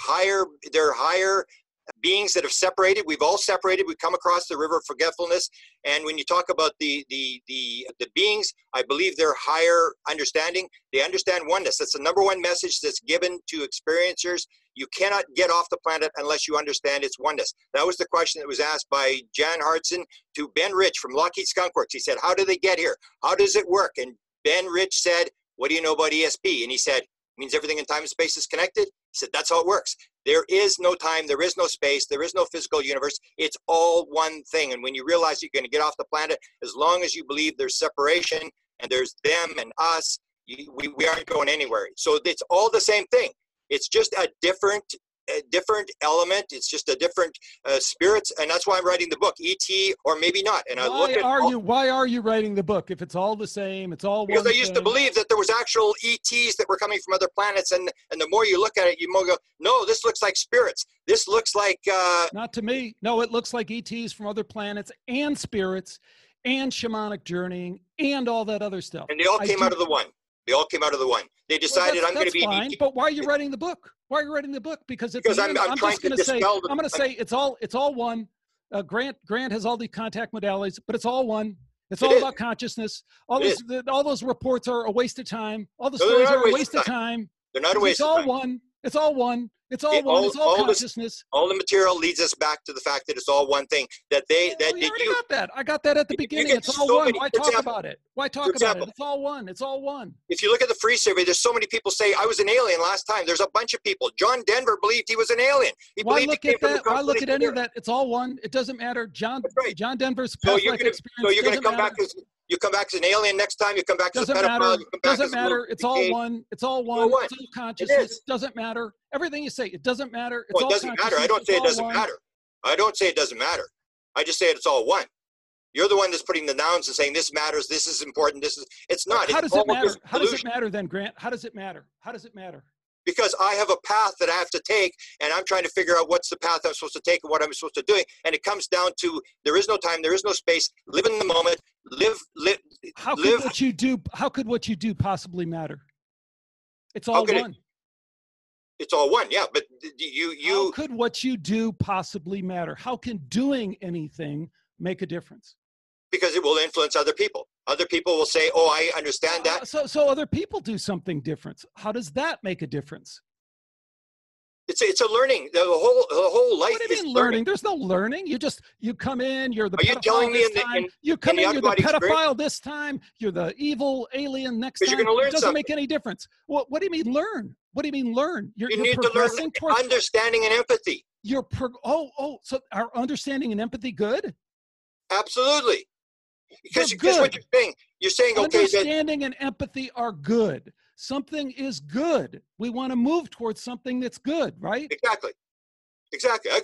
higher beings that have separated. We've all separated. We've come across the river of forgetfulness. And when you talk about the beings, I believe they're higher understanding. They understand oneness. That's the number one message that's given to experiencers. You cannot get off the planet unless you understand its oneness. That was the question that was asked by Jan Hartson to Ben Rich from Lockheed Skunk Works. He said, how do they get here? How does it work? And Ben Rich said, what do you know about ESP? And he said, means everything in time and space is connected? He said, that's how it works. There is no time, there is no space, there is no physical universe. It's all one thing. And when you realize you're going to get off the planet, as long as you believe there's separation and there's them and us, we aren't going anywhere. So it's all the same thing. It's just a different element. It's just a different spirits, and that's why I'm writing the book, ET or maybe not. And why are you writing the book if it's all the same? It's all because one I used to believe that there was actual ETs that were coming from other planets, and the more you look at it, you more go, no, this looks like spirits. This looks like not to me. No, it looks like ETs from other planets and spirits and shamanic journeying and all that other stuff. And they all came out of the one. They all came out of the one. They decided I'm going to be fine, an ET. But why are you writing the book? Why are you writing the book? Because I'm trying to dispel I'm going to say it's all one. Grant has all the contact modalities, but it's all one. It's all about consciousness. All those reports are a waste of time. All the stories are a waste of time. They're not a waste of time. It's all one. It's all one. It's all one. It's all consciousness. All the material leads us back to the fact that it's all one thing. I got that. I got that at the beginning. It's all one. Why talk about it? Why talk about it? It's all one. It's all one. If you look at the free survey, there's so many people say I was an alien last time. There's a bunch of people. John Denver believed he was an alien. Why look at any of that? It's all one. It doesn't matter. John Denver's past life experience. So you're going to come back as you come back as an alien next time. You come back as a pedophile. Doesn't matter. It's all one. It's all one. It's all consciousness. Doesn't matter. Everything you say, it doesn't matter. It doesn't matter. I don't say it doesn't matter. I don't say it doesn't matter. I just say it's all one. You're the one that's putting the nouns and saying this matters, this is important, it's not. How does it matter? How does it matter then, Grant? How does it matter? How does it matter? Because I have a path that I have to take, and I'm trying to figure out what's the path I'm supposed to take and what I'm supposed to do. And it comes down to there is no time, there is no space. Live in the moment. How could what you do possibly matter? It's all one. It's all one, yeah. But how could what you do possibly matter? How can doing anything make a difference? Because it will influence other people. Other people will say, "Oh, I understand that." So other people do something different. How does that make a difference? It's a learning. The whole life. What do you mean learning? There's no learning. You come in. You're the. Are you telling me you come in? You're the pedophile this time. You're the evil alien next time. You're going to learn it doesn't something. Make any difference. What do you mean learn? What do you mean learn? You need to learn understanding and empathy. So are understanding and empathy good? Absolutely. Because what you're saying, okay, understanding and empathy are good. Something is good. We want to move towards something that's good, right? Exactly. I agree.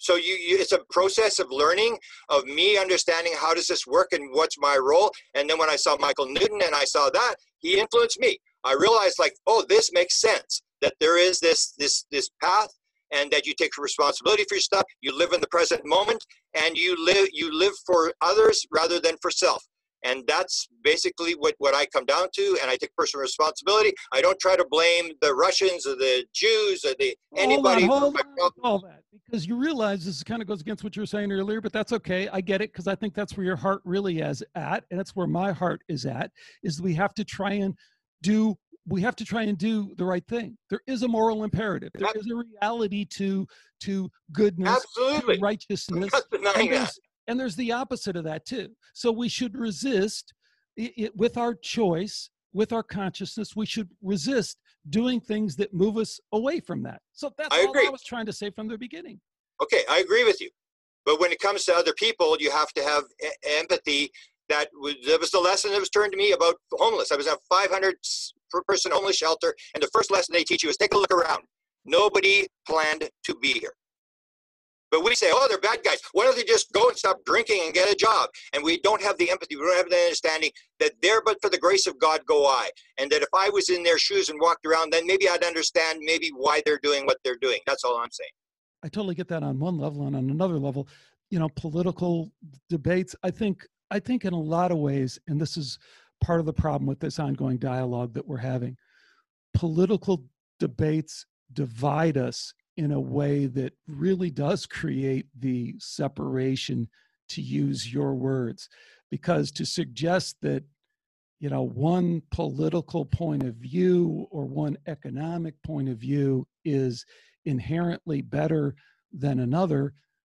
So it's a process of learning, of me understanding how does this work and what's my role. And then when I saw Michael Newton and I saw that, he influenced me. I realized like, oh, this makes sense, that there is this path, and that you take responsibility for your stuff. You live in the present moment, and you live for others rather than for self. And that's basically what I come down to, and I take personal responsibility. I don't try to blame the Russians or the Jews or anybody. Hold on, all that, because you realize this kind of goes against what you were saying earlier, but that's okay. I get it, because I think that's where your heart really is at, and that's where my heart is at, is we have to try and do the right thing. There is a moral imperative. There is a reality to goodness, absolutely, to righteousness. I'm not denying that. And there's the opposite of that too. So we should resist it with our choice, with our consciousness. We should resist doing things that move us away from that. So that's all I was trying to say from the beginning. Okay, I agree with you. But when it comes to other people, you have to have empathy. That was the lesson that was turned to me about homeless. I was at a 500-person homeless shelter, and the first lesson they teach you is take a look around. Nobody planned to be here. But we say, oh, they're bad guys. Why don't they just go and stop drinking and get a job? And we don't have the empathy. We don't have the understanding that there, but for the grace of God, go I. And that if I was in their shoes and walked around, then maybe I'd understand maybe why they're doing what they're doing. That's all I'm saying. I totally get that on one level, and on another level, political debates, I think in a lot of ways, and this is part of the problem with this ongoing dialogue that we're having, political debates divide us in a way that really does create the separation, to use your words, because to suggest that, one political point of view or one economic point of view is inherently better than another,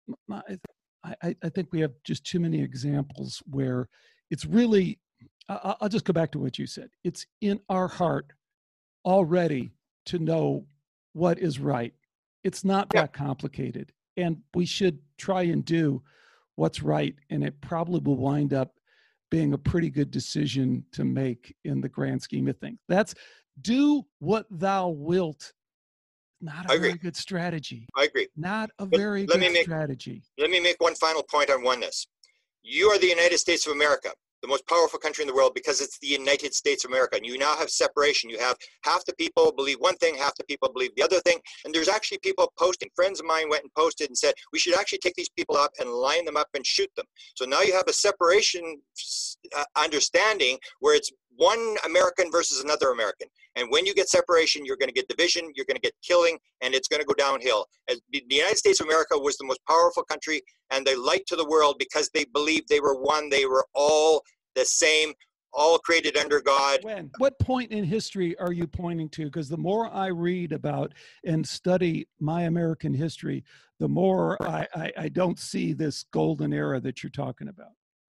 I think we have just too many examples where it's really, I'll just go back to what you said. It's in our heart already to know what is right. It's not that complicated, and we should try and do what's right, and it probably will wind up being a pretty good decision to make in the grand scheme of things. That's do what thou wilt. Not a very good strategy. I agree. Not a very good strategy. Let me make one final point on oneness. You are the United States of America, the most powerful country in the world, because it's the United States of America. And you now have separation. You have half the people believe one thing, half the people believe the other thing. And there's actually people posting. Friends of mine went and posted and said, we should actually take these people up and line them up and shoot them. So now you have a separation understanding where it's one American versus another American. And when you get separation, you're going to get division, you're going to get killing, and it's going to go downhill. As the United States of America was the most powerful country, and they light to the world because they believed they were one. They were all the same, all created under God. When? What point in history are you pointing to? Because the more I read about and study my American history, the more I don't see this golden era that you're talking about.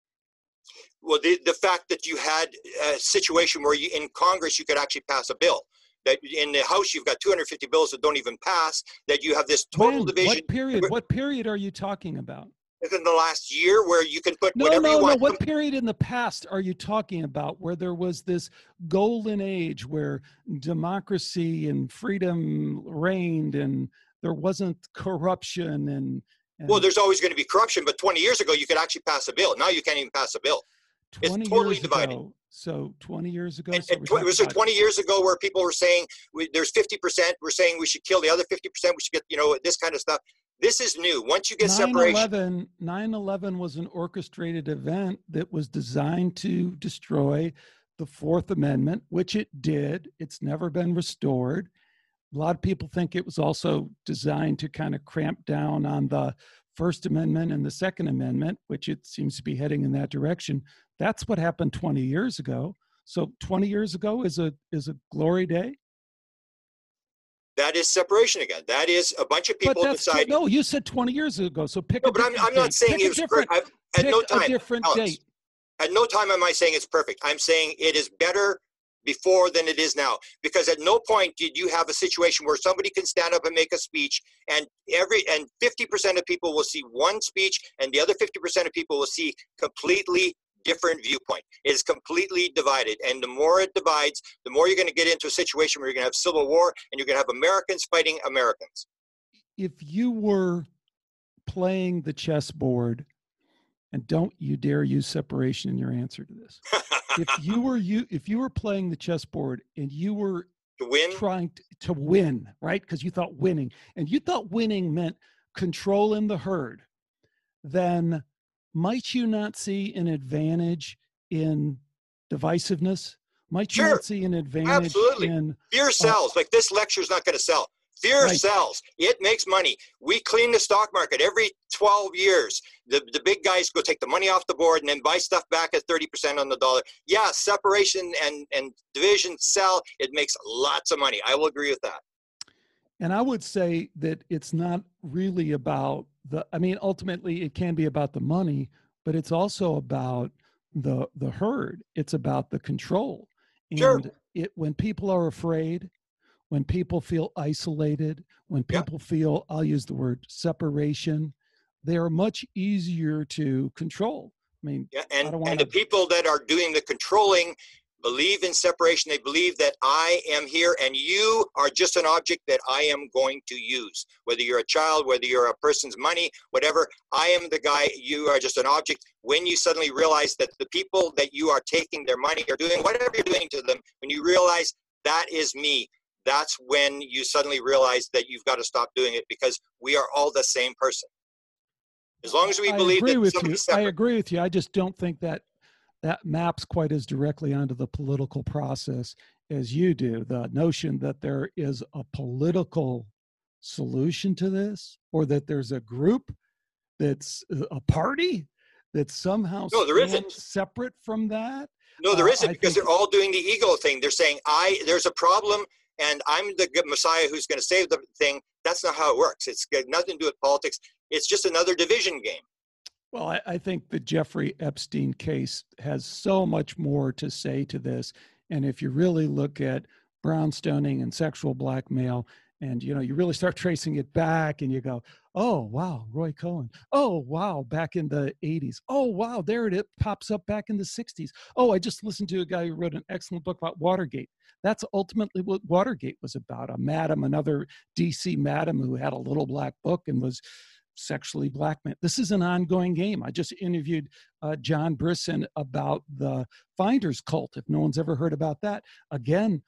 Well, the fact that you had a situation where in Congress you could actually pass a bill, that in the House you've got 250 bills that don't even pass, that you have this total division. What period are you talking about? Within the last year, where you can put whatever you want. No. What period in the past are you talking about where there was this golden age where democracy and freedom reigned and there wasn't corruption and well, there's always going to be corruption, but 20 years ago you could actually pass a bill. Now you can't even pass a bill. It's totally divided. So 20 years ago. And was there 20 years ago where people were saying there's 50%? We're saying we should kill the other 50%. We should get this kind of stuff. This is new. Once you get separation. 9/11 was an orchestrated event that was designed to destroy the Fourth Amendment, which it did. It's never been restored. A lot of people think it was also designed to kind of cramp down on the First Amendment and the Second Amendment, which it seems to be heading in that direction. That's what happened 20 years ago. So 20 years ago is a glory day. That is separation again. That is a bunch of people deciding. No, you said 20 years ago. So pick. No, but I'm not saying it was perfect. At no time, a different date. At no time am I saying it's perfect. I'm saying it is better before than it is now, because at no point did you have a situation where somebody can stand up and make a speech and 50% of people will see one speech and the other 50% of people will see completely different viewpoint. It is completely divided, and the more it divides, the more you're going to get into a situation where you're going to have civil war and you're going to have Americans fighting Americans. If you were playing the chessboard, and don't you dare use separation in your answer to this. If you were playing the chessboard and you were to win, trying to win, right? Because you thought winning, and you thought winning meant controlling the herd, then might you not see an advantage in divisiveness? Might you not see an advantage absolutely. in fear sells? Like this lecture is not going to sell. Fear sells. It makes money. We clean the stock market every 12 years. The big guys go take the money off the board and then buy stuff back at 30% on the dollar. Yeah, separation and division sell. It makes lots of money. I will agree with that. And I would say that it's not really about ultimately it can be about the money, but it's also about the herd. It's about the control. And when people are afraid, when people feel isolated, when people feel, I'll use the word separation, they are much easier to control. I mean, and the people that are doing the controlling believe in separation. They believe that I am here and you are just an object that I am going to use. Whether you're a child, whether you're a person's money, whatever, I am the guy, you are just an object. When you suddenly realize that the people that you are taking their money or doing whatever you're doing to them, when you realize that is me, that's when you suddenly realize that you've got to stop doing it, because we are all the same person. As long as we believe that somebody's separate. I agree with you. I just don't think that maps quite as directly onto the political process as you do. The notion that there is a political solution to this, or that there's a group that's a party that somehow stands separate from that. No, there isn't, because they're all doing the ego thing. They're saying, there's a problem and I'm the Messiah who's going to save the thing. That's not how it works. It's got nothing to do with politics. It's just another division game. Well, I think the Jeffrey Epstein case has so much more to say to this. And if you really look at brownstoning and sexual blackmail, and you really start tracing it back, and you go, oh wow, Roy Cohn. Oh wow, back in the 80s. Oh wow, there it pops up back in the 60s. Oh, I just listened to a guy who wrote an excellent book about Watergate. That's ultimately what Watergate was about. Another DC madam who had a little black book and was sexually blackmailed. This is an ongoing game. I just interviewed John Brisson about the Finders cult. If no one's ever heard about that, again,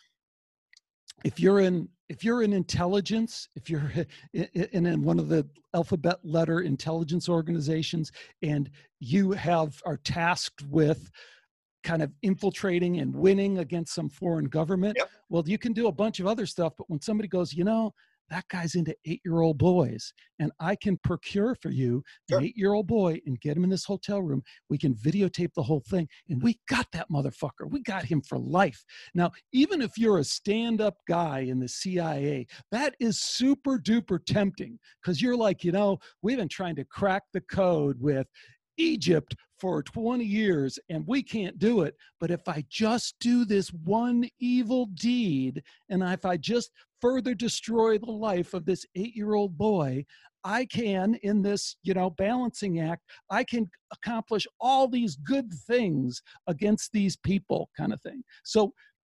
if you're in intelligence, if you're in one of the alphabet letter intelligence organizations, and you are tasked with kind of infiltrating and winning against some foreign government, well, you can do a bunch of other stuff. But when somebody goes, that guy's into 8-year-old boys, and I can procure for you an 8-year-old boy and get him in this hotel room. We can videotape the whole thing, and we got that motherfucker. We got him for life. Now, even if you're a stand-up guy in the CIA, that is super duper tempting, because you're like, we've been trying to crack the code with Egypt for 20 years and we can't do it. But if I just do this one evil deed, and if I just further destroy the life of this 8-year-old boy, I can, in this, balancing act, I can accomplish all these good things against these people, kind of thing. So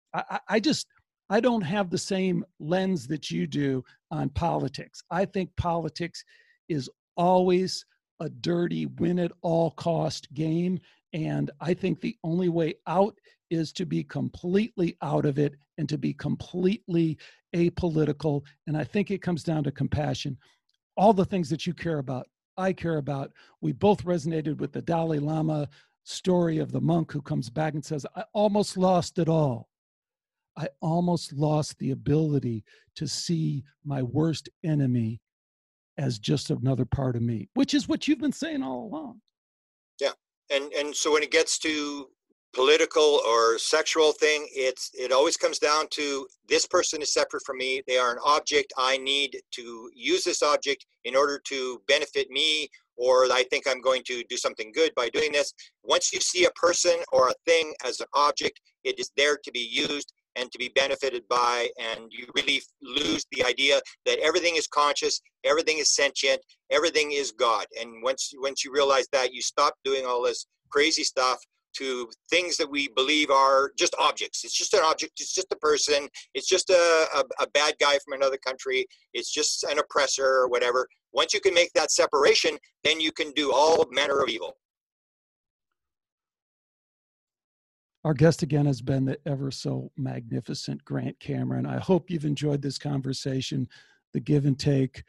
I don't have the same lens that you do on politics. I think politics is always a dirty win-at-all-cost game, and I think the only way out is to be completely out of it and to be completely apolitical. And I think it comes down to compassion. All the things that you care about, I care about. We both resonated with the Dalai Lama story of the monk who comes back and says, I almost lost it all. I almost lost the ability to see my worst enemy as just another part of me, which is what you've been saying all along. Yeah. And so when it gets to political or sexual thing, it always comes down to, this person is separate from me. They are an object. I need to use this object in order to benefit me, or I think I'm going to do something good by doing this. Once you see a person or a thing as an object, it is there to be used and to be benefited by, and you really lose the idea that everything is conscious, everything is sentient, everything is God. And once you realize that, you stop doing all this crazy stuff to things that we believe are just objects. It's just an object, it's just a person, it's just a bad guy from another country, it's just an oppressor or whatever. Once you can make that separation, then you can do all manner of evil. Our guest again has been the ever so magnificent Grant Cameron. I hope you've enjoyed this conversation, the give and take,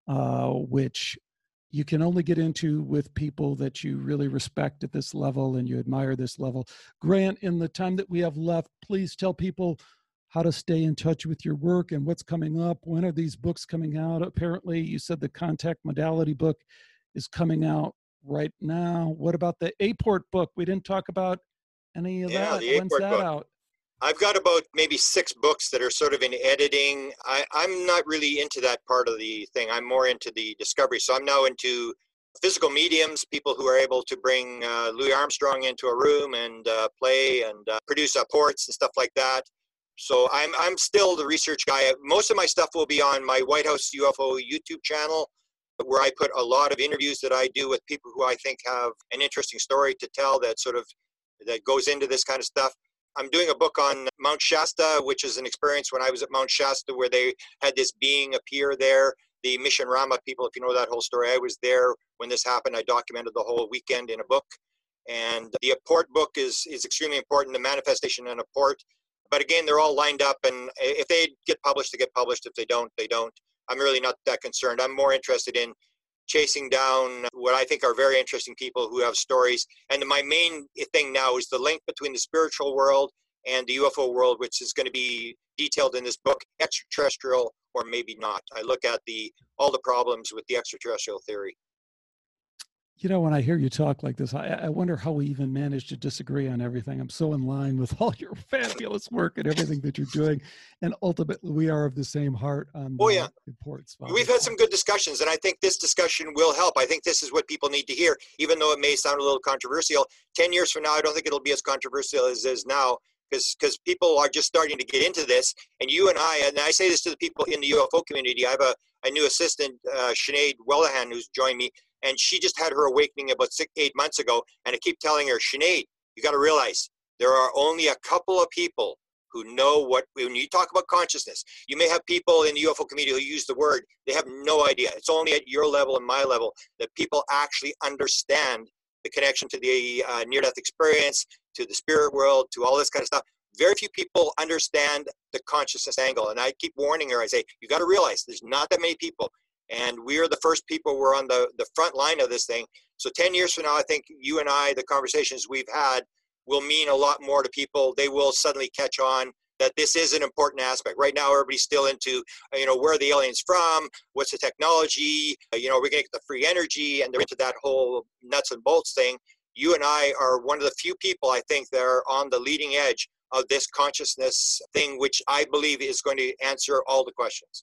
which you can only get into with people that you really respect at this level and you admire this level. Grant, in the time that we have left, please tell people how to stay in touch with your work and what's coming up. When are these books coming out? Apparently, you said the Contact Modality book is coming out right now. What about the APORT book? We didn't talk about any of that. The When's APORT that book out? I've got about maybe 6 books that are sort of in editing. I'm not really into that part of the thing. I'm more into the discovery. So I'm now into physical mediums, people who are able to bring Louis Armstrong into a room and play and produce ports and stuff like that. So I'm still the research guy. Most of my stuff will be on my White House UFO YouTube channel, where I put a lot of interviews that I do with people who I think have an interesting story to tell that goes into this kind of stuff. I'm doing a book on Mount Shasta, which is an experience when I was at Mount Shasta where they had this being appear there. The Mission Rama people, if you know that whole story, I was there when this happened. I documented the whole weekend in a book. And the APORT book is extremely important, the manifestation and APORT. But again, they're all lined up, and if they get published, they get published. If they don't, they don't. I'm really not that concerned. I'm more interested in chasing down what I think are very interesting people who have stories. And my main thing now is the link between the spiritual world and the UFO world, which is going to be detailed in this book, extraterrestrial or maybe not. I look at all the problems with the extraterrestrial theory. You know, when I hear you talk like this, I wonder how we even manage to disagree on everything. I'm so in line with all your fabulous work and everything that you're doing. And ultimately, we are of the same heart on the importance. We've had some good discussions, and I think this discussion will help. I think this is what people need to hear, even though it may sound a little controversial. 10 years from now, I don't think it'll be as controversial as it is now, because people are just starting to get into this. And you and I say this to the people in the UFO community. I have a new assistant, Sinead Wellahan, who's joined me. And she just had her awakening about 8 months ago. And I keep telling her, Sinead, you got to realize there are only a couple of people who know when you talk about consciousness, you may have people in the UFO community who use the word, they have no idea. It's only at your level and my level that people actually understand the connection to the near-death experience, to the spirit world, to all this kind of stuff. Very few people understand the consciousness angle. And I keep warning her, I say, you got to realize there's not that many people. And we're the first people, we're on the front line of this thing. So 10 years from now, I think you and I, the conversations we've had will mean a lot more to people. They will suddenly catch on that this is an important aspect. Right now, everybody's still into, where are the aliens from? What's the technology? We're going to get the free energy, and they're into that whole nuts and bolts thing. You and I are one of the few people, I think, that are on the leading edge of this consciousness thing, which I believe is going to answer all the questions.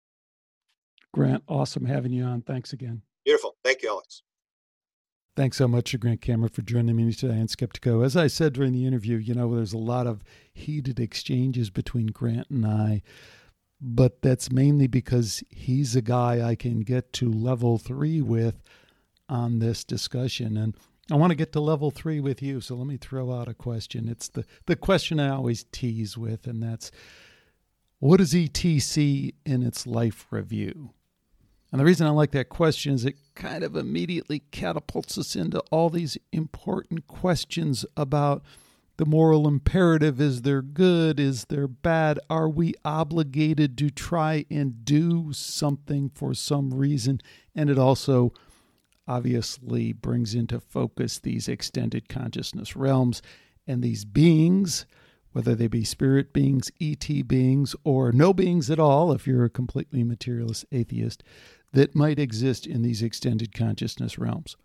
Grant, awesome having you on. Thanks again. Beautiful. Thank you, Alex. Thanks so much to Grant Cameron for joining me today on Skeptico. As I said during the interview, there's a lot of heated exchanges between Grant and I, but that's mainly because he's a guy I can get to level 3 with on this discussion. And I want to get to level 3 with you, so let me throw out a question. It's the question I always tease with, and that's, what does ET see in its life review? And the reason I like that question is it kind of immediately catapults us into all these important questions about the moral imperative. Is there good? Is there bad? Are we obligated to try and do something for some reason? And it also obviously brings into focus these extended consciousness realms and these beings, whether they be spirit beings, ET beings, or no beings at all, if you're a completely materialist atheist, that might exist in these extended consciousness realms.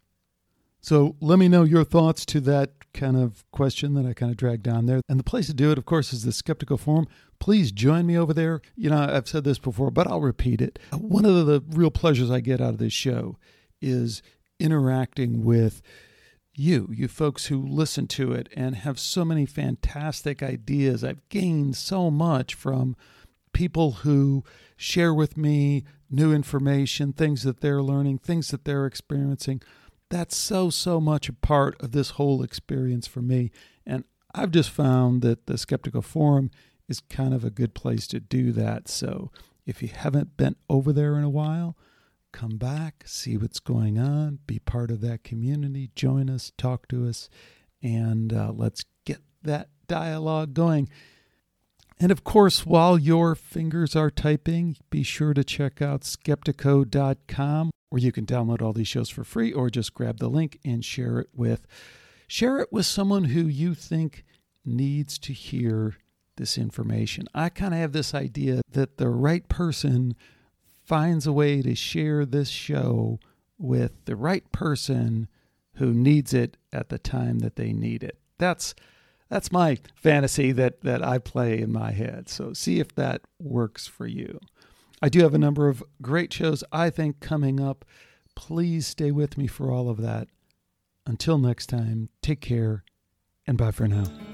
So let me know your thoughts to that kind of question that I kind of dragged down there. And the place to do it, of course, is the Skeptical Forum. Please join me over there. I've said this before, but I'll repeat it. One of the real pleasures I get out of this show is interacting with you folks who listen to it and have so many fantastic ideas. I've gained so much from people who share with me new information, things that they're learning, things that they're experiencing. That's so much a part of this whole experience for me. And I've just found that the Skeptical Forum is kind of a good place to do that. So if you haven't been over there in a while, come back, see what's going on, be part of that community, join us, talk to us, and let's get that dialogue going. And of course, while your fingers are typing, be sure to check out Skeptiko.com, where you can download all these shows for free, or just grab the link and share it with someone who you think needs to hear this information. I kind of have this idea that the right person finds a way to share this show with the right person who needs it at the time that they need it. That's my fantasy that I play in my head. So see if that works for you. I do have a number of great shows, I think, coming up. Please stay with me for all of that. Until next time, take care, and bye for now.